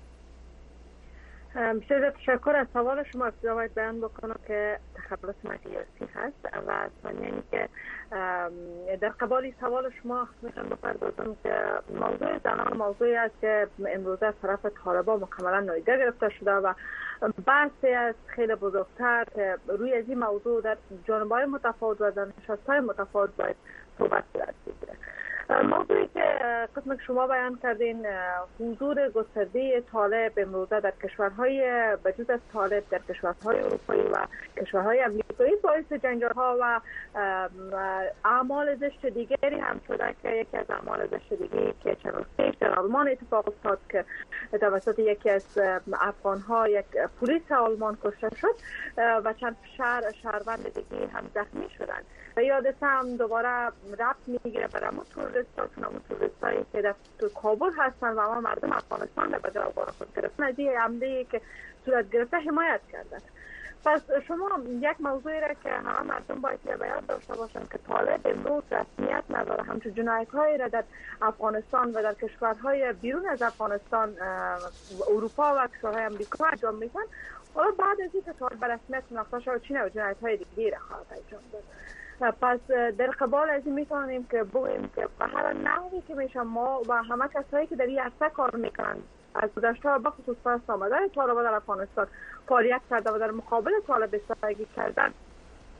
بسیار تشکر. از سوال شما ابتدا باید بیان بکنم که تخلص مدیاسی هست و ثانیاً که در قبال سوال شما میخوام بپردازم که موضوع زنان موضوعی است که امروزه از طرف طالبان مکملا نادیده گرفته شده و بحثی از خیلی بزرگتر که روی از این موضوع در جانبهای متفاوت و در نشستهای متفاوت باید صحبت صورت بگیره. موضوعی که قسم که شما بیان کردین حضور گسترده طالب امروزه در کشورهای بجز از طالب در کشورهای اروپایی و کشورهای امریکایی باعث جنجال‌ها و اعمال زشت دیگری هم شده که یکی از اعمال زشت دیگری که چند روز در آلمان اتفاق افتاد که توسط یکی از افغان‌ها یک پلیس آلمان کشته شد و چند شهر شهروند دیگه هم زخمی شدند. و یادت هم دوباره ربط میگیره برای همون تروریست‌ها همون تروریست‌هایی که در کابل هستن و همه مردم افغانستان به جای بار خود گرفتن از این حمله‌ای که صورت گرفته حمایت کردن. پس شما یک موضوعی را که همه مردم باید بیان داشته باشن که طالب امروز رسمیت نداره همچون جنایت‌هایی را در افغانستان و در کشورهای بیرون از افغانستان اروپا و کشورهای امریکا انجام میدن. حالا بعد از اینکه طالب به رسمیت شناخته شد چین و جنایت‌های دیگری را خواهد انجام داد. پس در قبال از این میتونیم که بگوییم که به هر نحوی که میشه ما و همه کسایی که در این عرصه کار میکنن از گذشته و بخصوص پس آمدن طالب در افغانستان فعالیت کرده و در مقابل طالب ایستادگی کردن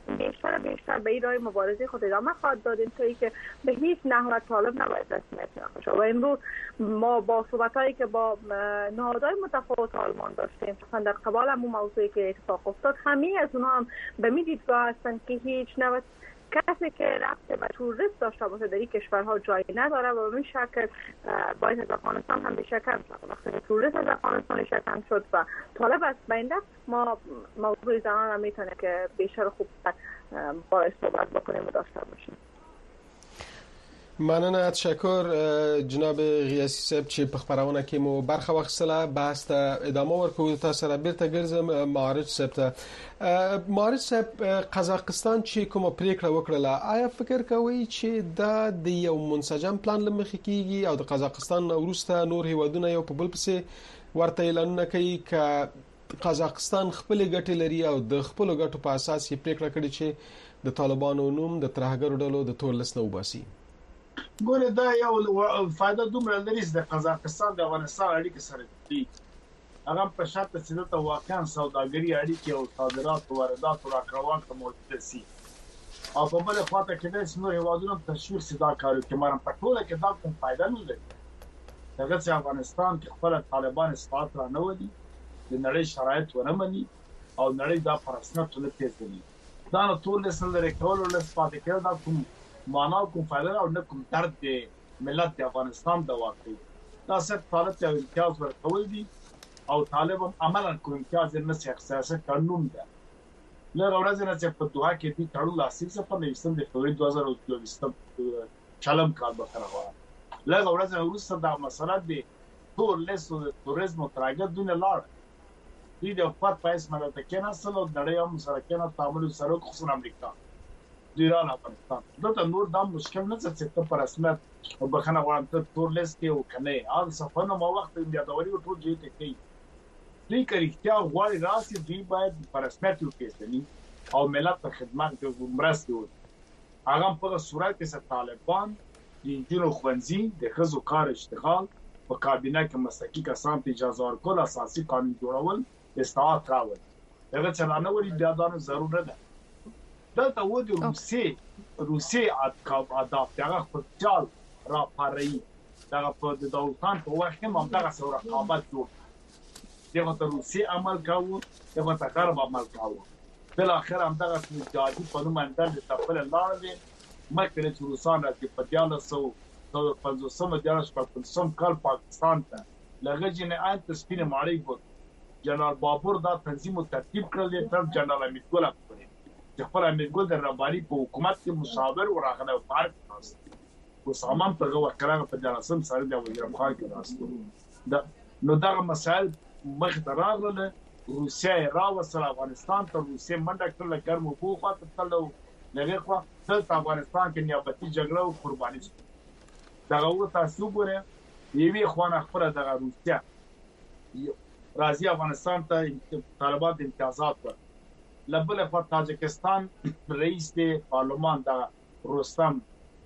بیشتر بیشتر به این راه مبارزه خود ادامه خواهد داد، اینطوری که به هیچ نحو طالب نباید رسمیت شناخته شود. و امروز ما با صحبت‌هایی که با نهادهای متفاوت آلمان داشتیم مثلا در قبال همون موضوعی که اتفاق افتاد، همه از اونها هم به می دیدگاه هستند که هیچ نوع کسی که رفته و توریست داشته باشه در این کشورها جایی نداره و به این شکل باید از افغانستان هم بشکم شد. وقتی توریست از افغانستان شکم شد و طالب از بینده، ما موضوع زنان هم میتونه که بیشتر خوب باید صحبت بکنیم و داشته باشیم. مننه، تشکر جناب غیاثي صاحب چې په خبرونه کې مو برخه واخیستله. بحث ته ادامه ورکوو. تاسو سره بیرته ګرځم معارج صاحب ته. معارج صاحب، قزاقستان چې کومه پریکړه وکړه، آیا فکر کوئ چې دا د یو منسجم پلان لمخې کیږي او د قزاقستان وروسته نور هیوادونه یو په بل پسې ورته اعلانونه کوي که قزاقستان خپل ګټې لري او د خپل ګټو په اساس یې پریکړه کړې چې د طالبانو نوم د ترهګرو ډلو د تور لیست نه وباسي؟ ګوره، دا یو فائدہ دومره لري چې د قزاقستان د افغانستان اړیکې سره دي. هغه په شرط چې د واقعا سوداګري اړیکې او صادرات او واردات او راکړوان ته موجود شي. او په بل خوا ته کې د نور هیوادونو تشویق صدا کارو کې مرام په ټوله کې دا کوم فائدہ نه لري. هغه چې افغانستان کې خپل طالبان اصلاحات را نه ودی، د نړۍ شرایط ونه مني او نړۍ دا پرسنت نه پیژني. دا نو ټول نسل لري کول او لسپاتې کړه دا کوم معنا کوم فائدہ او نه کوم درد دی ملت د افغانستان د واقع. دا صرف طالب ته امتیاز ورکول دي او طالب هم عملاً کوم امتیاز نه سیاسي قانون ده. لږ ورځې نه چې په دوحه کې دي تړو لاسلیک څخه په نوښت د فبراير دوه زره دوه چلم کال به راغله. لږ ورځې وروسته دا مسله دی ټول له توریزم او ترهګرۍ لاړ. دې د خپل پیسې مله کې نه سره د نړۍ هم سره کې نه تعامل سره خصوصا امریکا د ایران افغانستان دا نور دا مشکل نه څه چې په رسمیت او بخنه غواړم ته تور لیست کې وکنه هغه صفانه ما وخت د یادوري ټول جې ته کوي. دوی کریختیا غواړي راسي، دوی باید په رسمیت وکړي او ملت ته خدمت کوي مرسته وکړي. هغه په صورت کې چې طالبان د جنو خوندزي د خزو کار اشتغال په کابینه کې مسلکي کسان ته اجازه ورکول، اساسي قانون جوړول، اصلاحات راول. هغه چلانه ولې بیا دا ضرورت ده. دلته و د روسي روسي اهداف دغه خپل را پاري دغه په د دولتان په وخت هم دغه سره رقابت جوړ دغه ته روسي عمل کاوه، دغه ته غرب عمل کاوه. بل اخر هم دغه جادي په نوم اندل د خپل لار دی مکه چې روسان راځي په دیاله سو د پنځوسم دیارش په پنځم کال پاکستان ته لږه جنې آیت سپینه ماړی بو جنرال بابور دا تنظیم او ترتیب کړل تر جنرال امیر ګل خپل خپل امیر ګل د رباني په حکومت کې مشاور او راغله فرق ناست او سامان په غو کړه په جلسم سره د وزیر خارج کې ناست دا نو دا مسائل مخ ته راغله. روسیه راوصل افغانستان ته، روسیه منډه کړل ګرمو بو خاطر تلو لږه خو د افغانستان کې نیابتي جګړه او قرباني دا وو تاسو ګوره یوه خوانه خبره د روسیه راځي افغانستان ته طالبان امتیازات ورکړي. لبل خو تاجکستان رئیس د پارلمان د رستم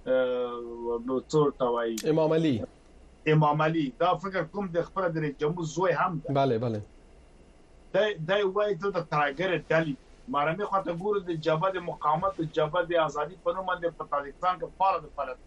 نو څور توای امام علي امام علي دا فکر کوم د خبره د جمهور زوی هم ده. bale bale دا دا وایي ته د ترهګر ډلې مارمه خو ته ګورو د جبهه د مقاومت او جبهه د ازادي په نوم باندې په تاجکستان کې فعال د فعالیت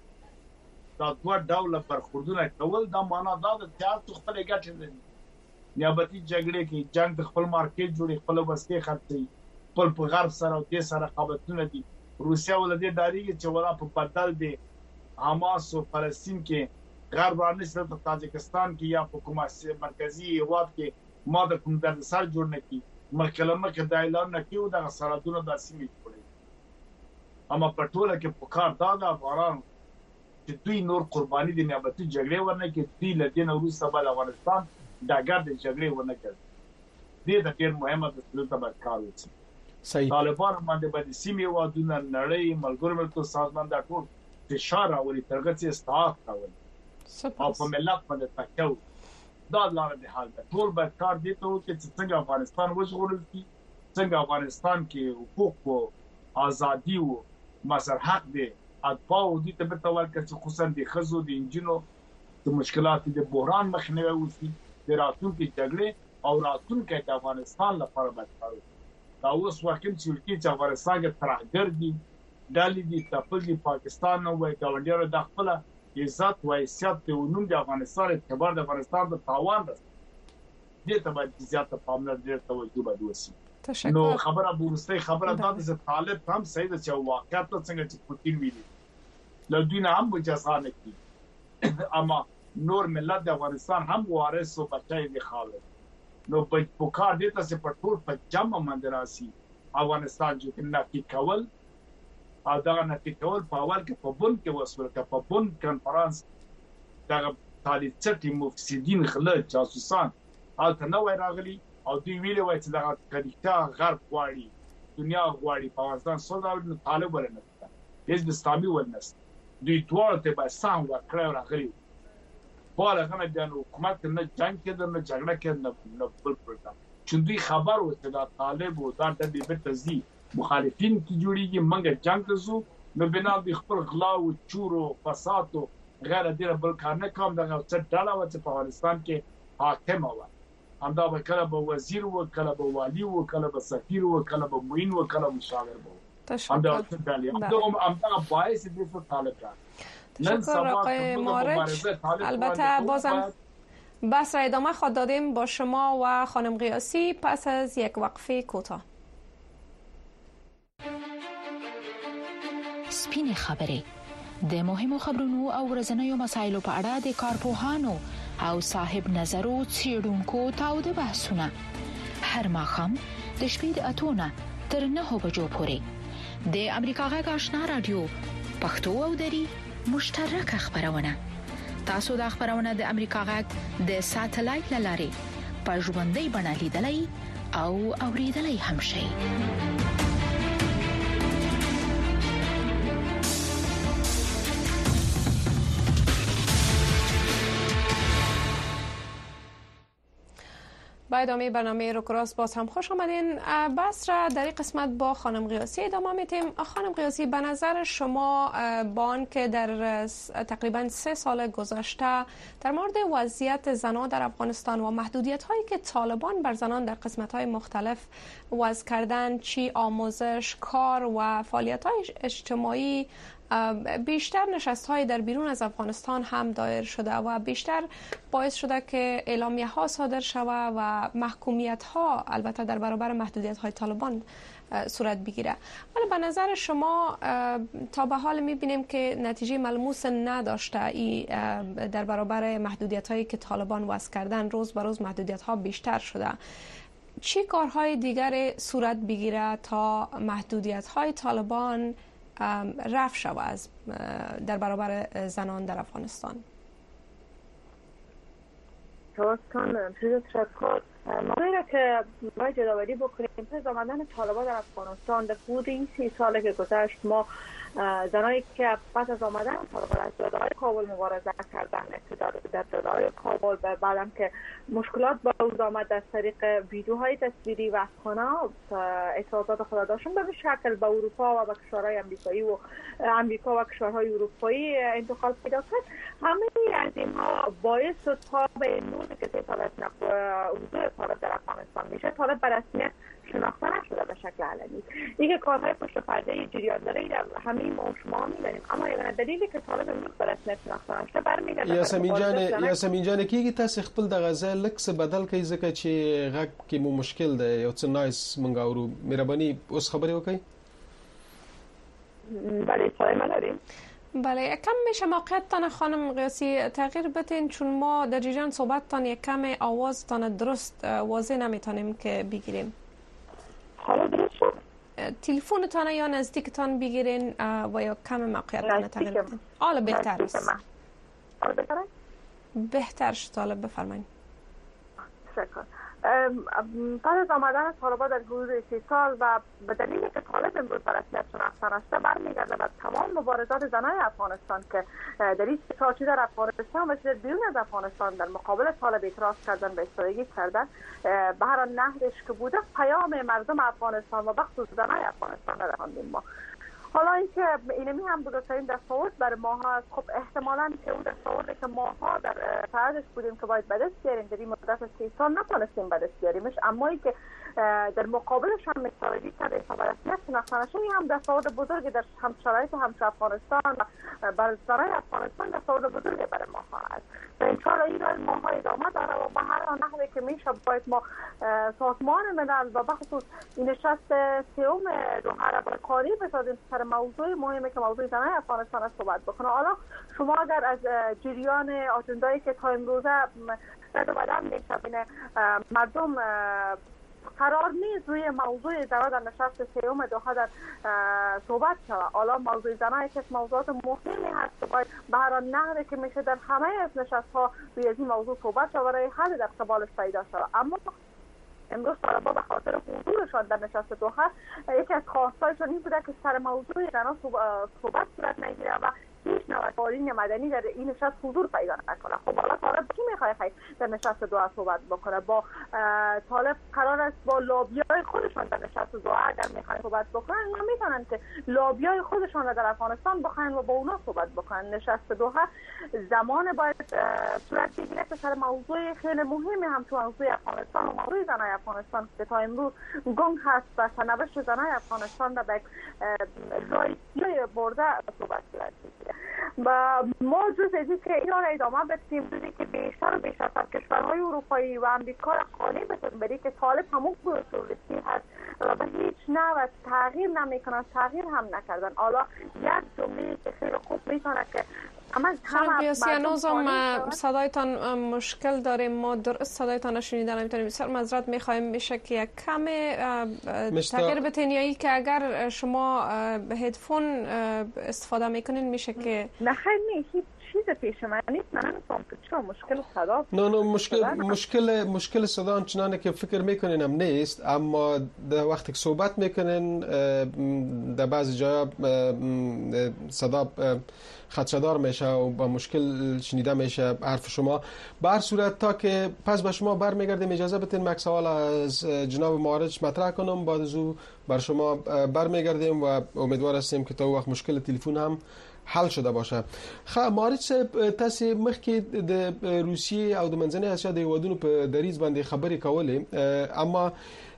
دا دوه ډول برخوردونه کول. دا معنا دا د تیاتر خپل ګټه نه نیابتي جګړې کې جنگ د خپل مارکیټ جوړي، خپل وسکې خرڅي، خپل په غرب سره او د سره رقابتونه دي. روسیا ولدي داریږي چې ولا په بدل دي حماس او فلسطین کې غرب رانیسته په تاجکستان کې یا په کومه مرکزی هیواد کې ماده کوم د سر جوړ نه کی مکلمه کې د اعلان نه کیو د سرحدونو د سیمې جوړي. اما په ټوله کې په کار دا د افغان چې دوی نور قرباني د نیابتي جګړې ورنه کې دوی له دین وروسته بل افغانستان دا ګرد جګړې ونه کړ. دې د ډېر مهمه د سلطه برکار وڅ صحیح طالبان باندې باندې سیمې وادونه نړۍ ملګرو ملتونو سازمان دا ټول فشار راولي ترغه چې استعاف راولي او په ملت باندې تکو دا لار د حال ده. ټول برکار دي ته چې څنګه افغانستان وژغورل کی، څنګه افغانستان کې حقوق او ازادي او مسر حق دي اطفاء دي ته په تول کې خصوصا د خزو د انجینو د مشکلات د بحران مخنیوي وسی د راتلونکي جګړې او راتلونکي د افغانستان لپاره بدکارو. دا اوس واقعي چې افغانستان کې ترهګر دي ډالې دي تپل دي پاکستان نو وای ګاونډیانو د خپل عزت او حیثیت د ونوم د افغانستان اعتبار د افغانستان د تاوان ده دې ته باید زیاته پاملرنه ډېر توجه باید وشي نو خبره بورسته خبره دا د طالب هم صحیح ده چې واقعیت څنګه چې پوتین ویلي له دوی نه هم مجازات نه کی اما نور ملت د افغانستان هم وارث او بچای دي خاله نو په کار دي چې په ټول په جمع مندراسي افغانستان چې نفي کول او دا نفي کول په اول کې په بون کې وسول کې په بون کانفرنس دا طالب چې مفسدين خلک جاسوسان او تنوع راغلي او دوی ویلي وای چې دا کډیکټا غرب غواړي دنیا غواړي په افغانستان سودا طالب ورنه حزب اسلامي ورنه دوی ټول ته به سام وکړو راغلي بالا غنه د حکومت نه جنگ کې نه جګړه کې نه بل پروګرام چې دوی خبر و چې دا طالب او دا د دې تزي مخالفین کی جوړیږي منګه جنگ کوو نو بنا د خپل غلا او چورو فساد او غیر دې بل کار نه کوم دغه څه ډاله و چې په افغانستان کې حاکم و همدا به کله به وزیر و کله به والی و کله به سفیر و کله به معین و کله مشاور و همدا څه ډاله همدا همدا باعث دې په طالب شکر آقای مارج. البته بازم بحث را ادامه خواهد دادیم با شما و خانم قیاسی پس از یک وقفه کوتاه. سپین خبرې د مهمو خبرونو او ورځنیو مسایلو په اړه د کارپوهانو او صاحب نظرو څېړونکو تاوده بحثونه هر ماښام د شپې د اتونه تر نهو بجو پورې د امریکا غږ آشنا رادیو پښتو او دری مشترک خبرونه تاسو د خبرونه د امریکا غږ د ساتلایت لارې په ژوندۍ بڼه لیدلای او اوریدلای هم شئ. با ادامه برنامه روکراس باز هم خوش آمدین. بحث را در این قسمت با خانم قیاسی ادامه میتیم. خانم قیاسی، به نظر شما با آنکه در تقریبا سه سال گذشته در مورد وضعیت زنان در افغانستان و محدودیت هایی که طالبان بر زنان در قسمت های مختلف وضع کردن، چی آموزش، کار و فعالیت های اجتماعی، بیشتر نشست‌های در بیرون از افغانستان هم دایر شده و بیشتر باعث شده که اعلامیه ها صادر شود و محکومیت ها البته در برابر محدودیت های طالبان صورت بگیره. ولی به نظر شما تا به حال می‌بینیم که نتیجه ملموس نداشته ای در برابر محدودیت هایی که طالبان وضع کردن، روز به روز محدودیت ها بیشتر شده. چی کارهای دیگر صورت بگیره تا محدودیت های طالبان رفع شود از در برابر زنان در افغانستان؟ دوستان چیز تشکر موضوعی را که باید یادآوری بکنیم پس آمدن طالبان در افغانستان در حدود این سی ساله که گذشت ما زنایی که پس از آمدن طالبان از داده‌های کابل مبارزه کردن در داده‌های کابل و بعدم که مشکلات با وجود آمد از طریق ویدیوهای تصویری و افغان‌ها اعتراضات خود داشتن به شکل به اروپا و به کشورهای آمریکایی و آمریکا و کشورهای اروپایی انتقال پیدا کرد. همه از اینها باعث شد تا به نور که طالب حضور طالب در افغانستان میشه طالب به رسمیت شناخته نشده به شکل علنی. دیگه کارهای پشت پرده جریان داره در همه ما شما می‌بینیم، اما یعنی دلیلی که طالب امروز به رسمیت شناخته نشده برمیگرده یاسمین جان یاسمین جان کیږي تاسو خپل د غزل لکس بدل کوي ځکه چې غږ کې مو مشکل ده یو څه نایس مونږ اورو. مهرباني اوس خبرې وکړئ. بله سلام علیکم. بله کم میشه موقعیتتان خانم قیاسی تغییر بدین چون ما در جریان صحبتتان یک کم آوازتان درست واضح نمیتونیم که بگیریم. حالا درست شد؟ تلفنتان یا نزدیکتان بگیرین و یا کم موقعیتتان تغییر بدین. حالا بهتر است. حالا بهتره؟ بهتر شد. حالا بفرمایید. شکر. بعد از آمدن طالبان در حدود سی سال و به دلیلی که طالب امروز به رسمیت شناخته نشده برمیگرده و تمام مبارزات زنای افغانستان که در این سی سال چه در افغانستان و چه بیرون از افغانستان در مقابل طالب اعتراض کردن و ایستادگی کردن به هر نحوش که بوده پیام مردم افغانستان و بخصوص زنای افغانستان را رساندیم ما. حالا اینکه اینمی هم بزرگترین دستاورد برای ما هست، خب احتمالاً که اون دستاوردی که ماها در تعرضش بودیم که باید به دست بیاریم در این مدت سی سال نتونستیم به دست بیاریمش، اما اینکه در مقابلش هم مستعدی کرده خبررسانیت شناختنش این هم دستاورد بزرگی در هم شرایط همچو افغانستان و بر برای افغانستان دستاورد بزرگی برای ما هست. و انشاءالله این راه ماها ادامه داره و به هر نحوی که میشه باید ما سازمان ملل و بخصوص این نشست سوم دوحه را باید قانع بسازیم سر موضوع مهمی که موضوع زنان افغانستان را صحبت بکنه. حالا شما اگر از جریان آجندایی که تا امروزه رد و بدل میشه بین مردم قرار نیست روی موضوع زنان در نشست سوم دوحه در صحبت شود. حالا موضوع زنان یک از موضوعات مهمی هست که باید به هر نحوی که میشه در همه از نشست ها روی از این موضوع صحبت شود و برای حل در قبالش پیدا شود. اما امروز طالبان به خاطر حضورشان در نشست دوحه یکی از خواستایشان این بوده که سر موضوع زنان صحبت صورت نگیره و هیچ نوع فعالین مدنی در این نشست حضور پیدا نکنه. خب حالا طالب کی میخواد در نشست دوحه صحبت بکنه؟ با طالب قرار است با لابیای خودشان در نشست دوحه اگر میخوان صحبت بکنن یا میتونن که لابیای خودشان در افغانستان بخواین و با اونا صحبت بکنن. نشست دوحه زمان باید صورت بگیره که سر موضوع خیلی مهمی همچون موضوع افغانستان و موضوع زنای افغانستان که تا امروز گنگ هست و سرنوشت زنای افغانستان را به رایگی برده صحبت کرد. و ما جز ازی که این را ادامه بدیم، جزی که بیشتر و بیشتر کشورهای اروپایی و امریکا را قانع بسازیم بری که طالب همون گروسولیتی هست و به هیچ نوع تغییر نمیکنن، تغییر هم نکردن. حالا یک جمله که خیلی خوب میتونه که خانم قیاسی هنوزم صدایتان مشکل داریم، ما درست صدایتان نشنیدن نمیتونیم. بسیار معذرت میخوایم، میشه که یک کم تغییر بتین یا ای که اگر شما هدفون استفاده میکنین میشه که نه خیلی نه هیچ چیز پیش من نیست. من نمی‌فهمم که چرا مشکل صدا نه نه مشکل مشکل مشکل صدا آنچنانه که فکر میکنین هم نیست، اما در وقتی که صحبت میکنین در بعضی جاها صدا خدشه‌دار میشه و با مشکل شنیده میشه حرف شما. به هر صورت تا که پس به شما برمیگردیم اجازه بدین مک سوال از جناب معارج مطرح کنم، بعد از او بر شما برمیگردیم و امیدوار هستیم که تا وقت مشکل تلفن هم حل شده باشه. خب معارج صاحب تاسو مخکې د روسیې او د منځنۍ اسیا د هیوادونو په دریځ باندې خبرې کولې، اما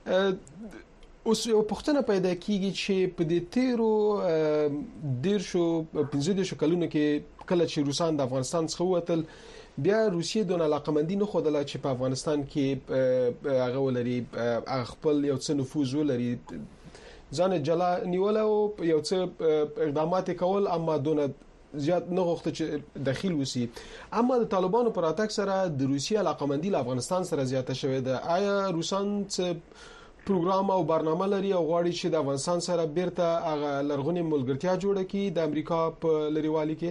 اوس یو پوښتنه پیدا کیږي چې په دې تیرو دیرشو پنځه دیرشو کلونو کې کله چې روسان د افغانستان څخه ووتل بیا روسیې دونه علاقمندي نه ښودله چې په افغانستان کې هغه ولري هغه خپل یو څه نفوذ ولري، ځان جلا نیوله او یو څه اقدامات کول، اما دونه زیات نه غوښته چې داخل وسی. اما د طالبانو پر اتاک سره د روسیې علاقمندي له افغانستان سره زیاته شوې ده. آیا روسان څه پروګرام او برنامه لري او غواړي چې د افغانستان سره بیرته هغه لرغونی ملګرتیا جوړه کړي د امریکا په لریوالي کې؟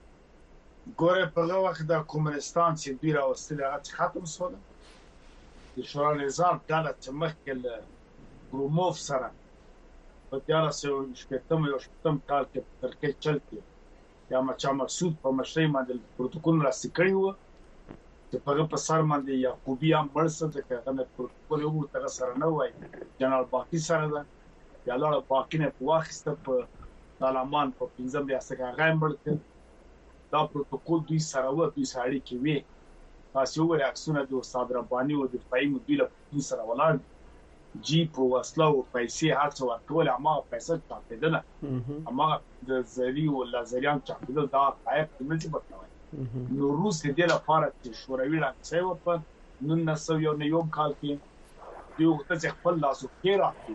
ګوره په هغه وخت د کومونستان چې دوی راوستل هغه ختم شول. د شورا نظام ډله چې مخکې له ګروموف سره په دیاره سو شپږم یو شپږم کال کې ترکیه چل کې یا مچا مسعود په مشرۍ باندې پروتوکول راسي کړی و چې په هغه په سر باندې یعقوبی هم مرسته چې هغه پروتوکول یو تر سره نه وای جنرال باقی سره ده یا لاره باقی نه واخسته په طالبان په پنځم ریاست کې هغه مرته دا پروتوکول دوی سره و دوی ساړي کې وی تاسو وګورئ عکسونه د استاد رباني او د فایم دوی له سره ولاړ جیپ او وسله او پیسې هر څه ورکول، اما پیسې چاپېدل اما د زری او لازریان چاپېدل دا پایپ نه چې بټوي. نو روس دې لپاره چې شوروي راځي او په نولس سوه یو نیم کال کې یو څه خپل لاسو کې راځي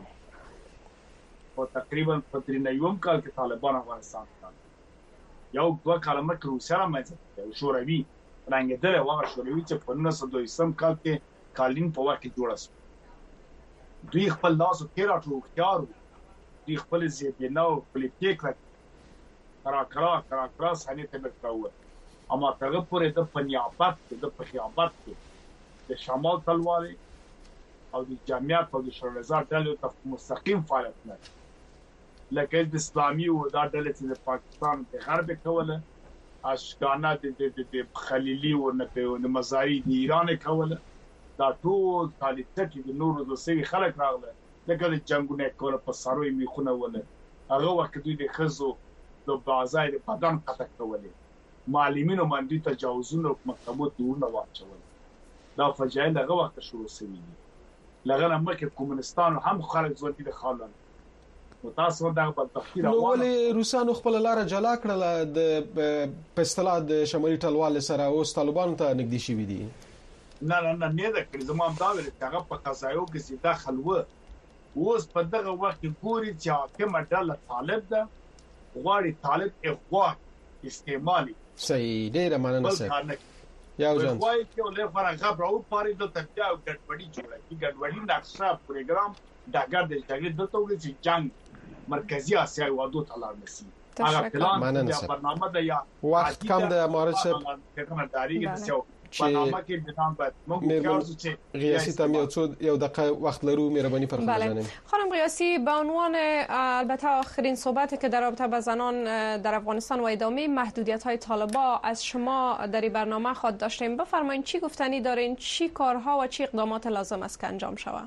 او تقریبا په درې نیم کال کې طالبان افغانستان ته یو دوه کلمه کې روسیا راځي شوروي رنګېدل او هغه شوروي چې په نولس سوه دوه سم کال کې کالین په وخت کې جوړ شو. دوی خپل لاسو کې راټو اختیار دوی خپل زیبینا او پولیټیک کرا کرا کرا کرا سانه ته برتاوه، اما هغه پورې د پنیابت د پخیابت د شمال تلواري او د جمعیت او د شورزار ډلو ته مستقیم فعالیت نه لکه د اسلامي او د ډلې چې د پاکستان په غرب کوله اشکانه د د خلیلی او نه مزاري د ایران کوله دا ټول طالبته چې د نورو د سوي خلک راغله لکه د جنگونه کوله په سروي میخونه وله هغه وخت دوی د خزو د بازار بدن قطع کولې، معلمینو باندې تجاوزونه مکتبو دونه واچول. دا فجایع هغه وخت شروع شوې دي. لغه مکه کومونستانو هم خلک زور دي خالن متاسو دا په تفکر نو ولې روسانو خپل لار جلا کړل د پستلا د شمالي ټلوال سره او طالبان ته نږدې شوي دي؟ نه نه نه نه دا کړي زموږ دا ویل هغه په قضایو کې سیده خلوه اوس په دغه وخت ګوري چې حاکم ډله طالب ده غواړي طالب اغوا استعمالي. صحیح، ډیره مننه سه یو ځان وایي چې ولې فرغه راو پاره د تبیا او ګډوډي جوړه کی ګډوډي نقشه پروګرام دا ګرد چې د توګه چې جنگ مرکزی آسیا وادو تلار نسی هغه پلان یا برنامه ده یا وخت کم ده مارد صاحب کومه تاریخ ده برنامه کې نظام باید موږ کارو چې ریاست هم یو څو یو دقیقه وقت لرو مهربانی فرخ بزنیم. خانم قیاسی، به عنوان البته آخرین صحبتی که در رابطه با زنان در افغانستان و ادامه محدودیت‌های طالبان از شما در این برنامه خود داشتیم، بفرمایید چی گفتنی دارین، چی کارها و چی اقدامات لازم است که انجام شود؟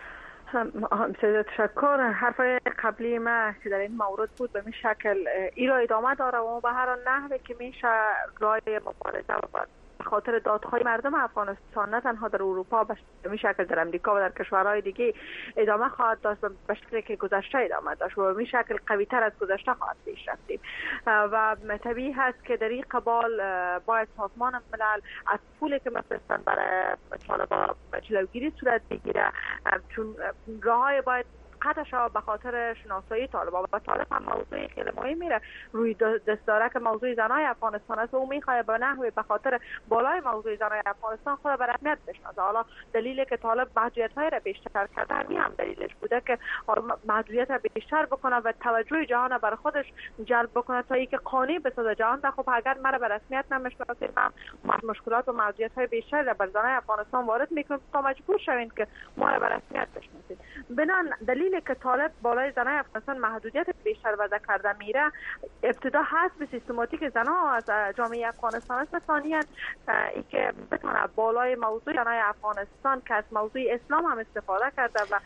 تشکر. حرف قبلی ما که در این مورد بود به این شکل ای را ادامه داره و به هر نحوی که میشه راه مبارزه و خاطر دادهای مردم افغانستان نه تنها در اروپا به این شکل در امریکا و در کشورهای دیگه ادامه خواهد داشت به شکلی که گذشته ادامه داشت و به این شکل قوی تر از گذشته خواهد پیش رفتیم و طبیعی هست که در این قبال باید سازمان ملل از پولی که مثلا برای طالبان جلوگیری صورت بگیره، چون راههای باید قطع شد به خاطر شناسایی طالبان و طالب هم موضوع خیلی مهمی را روی دست داره که موضوع زنای افغانستان است و او میخواد به نحوی به خاطر بالای موضوع زنای افغانستان خود به رسمیت بشناسه. حالا دلیلی که طالب محدودیت‌های را بیشتر کرده همین هم دلیلش بوده که محدودیت را بیشتر بکنه و توجه جهان بر خودش جلب بکنه تا اینکه قانونی بسازه جهان. تا خب اگر ما را به رسمیت نمیشناسیم ما مشکلات و محدودیت‌های بیشتر را بر زنای افغانستان وارد میکنیم تا مجبور شویم که ما را به رسمیت بشناسیم. بنان دلیل که طالب بالای زنای افغانستان محدودیت بیشتر وضع کرده میره ابتدا حذف سیستماتیک زنها از جامعه افغانستان است، ثانیاً ای که بتونه بالای موضوع زنای افغانستان که از موضوع اسلام هم استفاده کرده و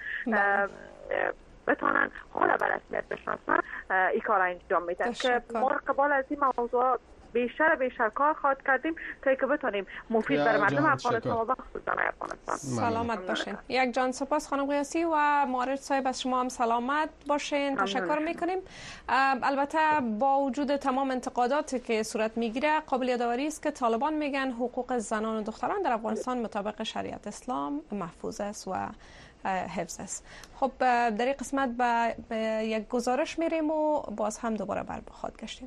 بتونن خود به رسمیت بشناسن این کار انجام میدن که ما قبل از این موضوع بیشتر بیشتر کار خواهد کردیم تا که بتونیم مفید برای مردم افغانستان و بخصوص زنان افغانستان. سلامت باشین. یک جان سپاس خانم قیاسی و معارض صاحب، از شما هم سلامت باشین. تشکر میکنیم. البته با وجود تمام انتقاداتی که صورت میگیره قابل یادآوری است که طالبان میگن حقوق زنان و دختران در افغانستان مطابق شریعت اسلام محفوظ است و حفظ است. خب در این قسمت به یک گزارش میریم و باز هم دوباره بر خود گشتیم.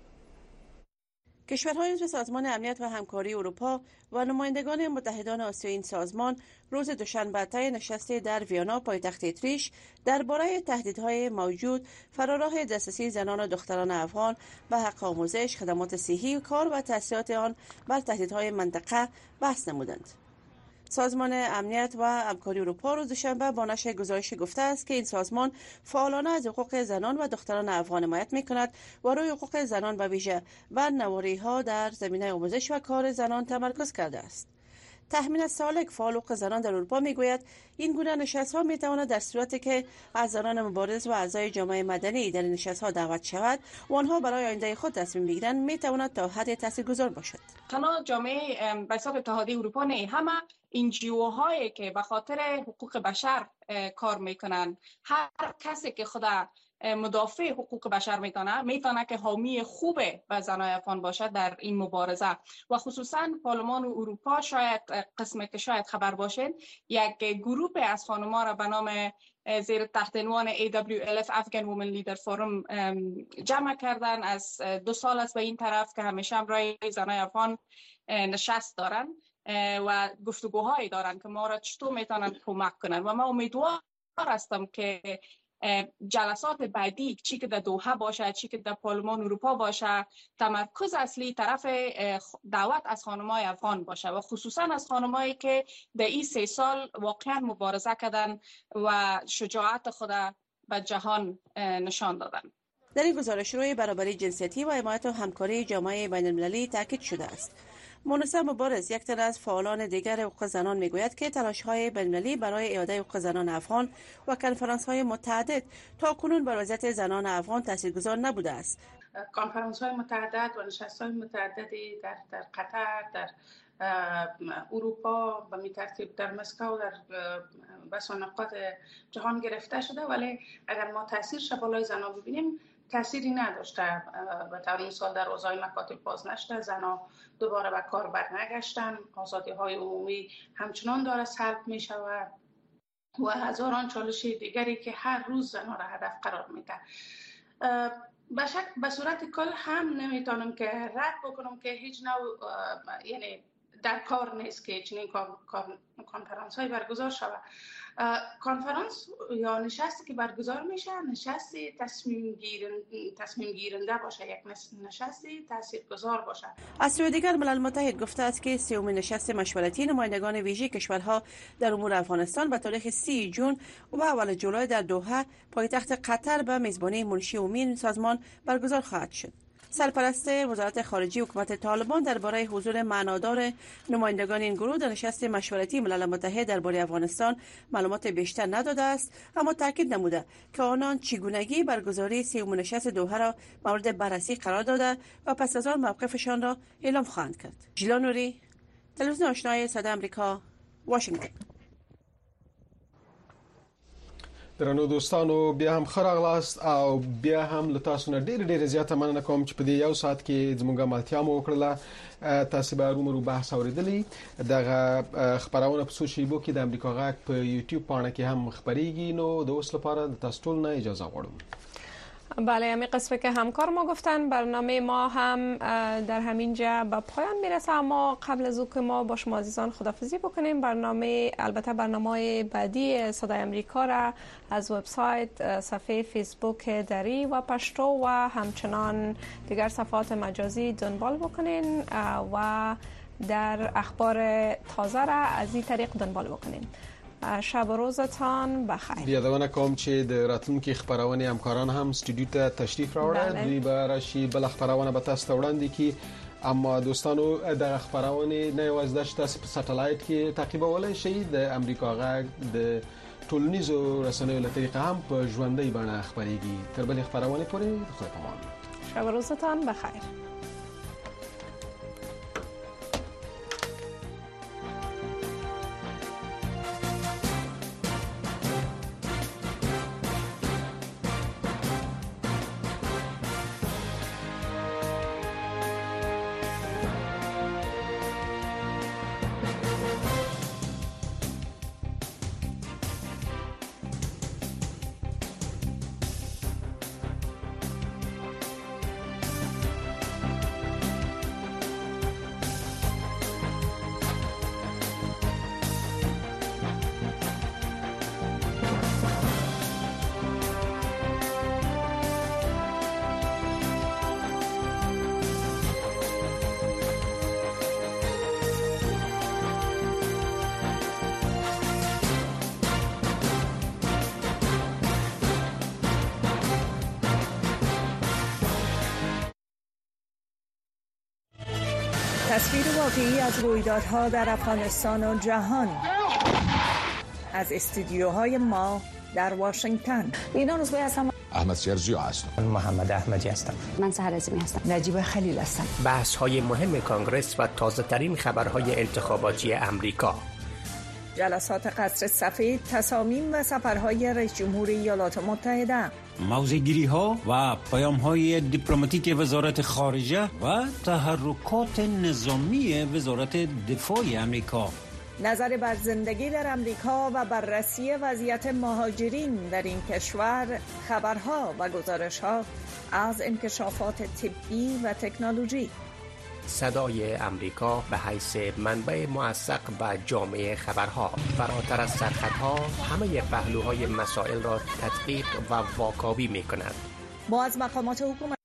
کشورهای عضو سازمان امنیت و همکاری اروپا و نمایندگان متحدان آسیایی این سازمان روز دوشنبه طی نشستی در ویانا پایتخت اتریش درباره تهدیدهای موجود فراراه دسترسی زنان و دختران افغان به حق آموزش، خدمات صحی و کار و تأثیرات آن بر تهدیدهای منطقه بحث نمودند. سازمان امنیت و همکاری اروپا روز دوشنبه با نشر گزارش گفته است که این سازمان فعالانه از حقوق زنان و دختران افغان حمایت می‌کند و روی حقوق زنان به ویژه و نوآوری‌ها در زمینه آموزش و کار زنان تمرکز کرده است. تحمین سالک فعال حقوق زنان در اروپا میگوید این گونه نشست‌ها میتواند در صورتی که از زنان مبارز و اعضای جامعه مدنی در این نشست‌ها دعوت شود و آنها برای آینده خود تصمیم بگیرند میتواند تا حد تاثیرگذار باشد. تنها جامعه به حساب اتحادیه اروپا نه، همه این جیوهایی که به خاطر حقوق بشر کار میکنن، هر کسی که خدا مدافع حقوق بشر میتونه میتونه که حامی خوب به زنای افغان باشد در این مبارزه و خصوصا پارلمان اروپا شاید قسمی که شاید خبر باشین یک گروه از خانم‌ها را به نام زیر تحت عنوان ای دبلیو ال اف Afghan Women Leader Forum جمع کردن. از دو سال است به این طرف که همیشه هم رای زنای افغان نشست دارن و گفتگوهایی دارن که ما را چطور میتونن کمک کنن و ما امیدوار هستم که جلسات بعدی چی که در دوحه باشه، چی که در پارلمان اروپا باشه، تمرکز اصلی طرف دعوت از خانم‌های افغان باشه و خصوصا از خانم‌هایی که در این سه سال واقعا مبارزه کردن و شجاعت خود به جهان نشان دادن. در این گزارش روی برابری جنسیتی و حمایت و همکاری جامعه بین‌المللی تاکید شده است. مونسه مبارز، یک تن از فعالان دیگر حقوق زنان، میگوید که تلاش‌های بین‌المللی برای اعاده حقوق زنان افغان و کنفرانس‌های متعدد تا کنون بر وضعیت زنان افغان تاثیرگذار نبوده است. کنفرانس‌های متعدد و نشست‌های متعددی در در قطر، در اروپا به ترتیب در مسکو، در بس نقاط جهان گرفته شده، ولی اگر ما تاثیرش بالای زنان ببینیم تأثیری نداشته. به طور مثال در اوضاع مکاتب باز نشده، زنان دوباره به کار برنگشتن، آزادی های عمومی همچنان داره سلب می شود و هزاران چالش دیگری که هر روز زنان را هدف قرار میده. به شک به صورت کل هم نمیتونم که رد بکنم که هیچ نوع یعنی در کار نیست که چنین کنفرانس های برگزار شود. کنفرانس یا نشستی که برگزار میشه نشستی تصمیم گیرنده تصمیم گیرنده باشه، یک نشستی تاثیرگذار باشه. از سوی دیگر ملل متحد گفته است که سومین نشست مشورتی نمایندگان ویژه کشورها در امور افغانستان به تاریخ سی ژوئن و اول جولای در دوحه پایتخت قطر به میزبانی منشی عمومی این سازمان برگزار خواهد شد. سرپرست وزارت خارجه حکومت طالبان درباره حضور معنادار نمایندگان این گروه در نشست مشورتی ملل متحد درباره افغانستان معلومات بیشتر نداده است، اما تاکید نموده که آنان چگونگی برگزاری سومین نشست دوحه را مورد بررسی قرار داده و پس از آن موقفشان را اعلام خواهند کرد. ژیلا نوری، تلویزیون آشنای صدای آمریکا، واشنگتن. درنو دوستانو، بیا هم خراغلاست او بیا هم له تاسو نه ډېر ډېر زیاته مننه کوم چې په دې یو ساعت کې زموږه ملتیا مو وکړله. تاسو به رومرو بحث اوریدلی دغه خبرونه په سوشل شبکو کې د امریکا غاک په یوټیوب پاڼه کې هم خبريږي. نو د اوس لپاره د تاسو ټول نه اجازه غواړم. بله، همین قصه که همکار ما گفتن برنامه ما هم در همینجا به پایان میرسه، اما قبل از او که ما با شما عزیزان خداحافظی بکنیم، برنامه البته برنامه بعدی صدای امریکا را از وبسایت، صفحه فیسبوک دری و پشتو و همچنان دیگر صفحات مجازی دنبال بکنین و در اخبار تازه را از این طریق دنبال بکنین. شب و روزتان بخیر. یادونه کوم چې د راتلونکي خبرونه همکاران هم استودیو ته تشریف راوړل، دوی به راشي بل خبرونه به تاسو ته وړاندې کی. اما دوستانو د خبرونه نه یوازې د تاسو په سټلایټ کې تعقیبولای شئ، د امریکا غږ د ټولنیزو رسنیو له طریقې هم په ژوندۍ بڼه خبريږي. تر بلې خبرونه پورې خدای پامان. شب و روزتان بخیر. تصویر واقعی از رویدادها در افغانستان و جهان از استودیوهای ما در واشنگتن. اینا روزبه هستم. احمد شیرزیو هستم. من محمد احمدی هستم. من سحر عظیمی هستم. نجیب خلیل هستم. بحث‌های مهم کانگرس و تازه‌ترین خبرهای انتخاباتی امریکا. جلسات قصر سفید، تصامیم و سفرهای رئیس جمهور ایالات متحده. موضع‌گیری‌ها و پیام‌های دیپلماتیک وزارت خارجه و تحرکات نظامی وزارت دفاع امریکا. نظر بر زندگی در امریکا و بررسی وضعیت مهاجرین در این کشور، خبرها و گزارش‌ها از انکشافات طبی و تکنولوژی. صدای امریکا به حیث منبع موثق و جامع خبرها، فراتر از سرخطها همه پهلوهای مسائل را تدقیق و واکاوی می کند. ما از مقامات حکومت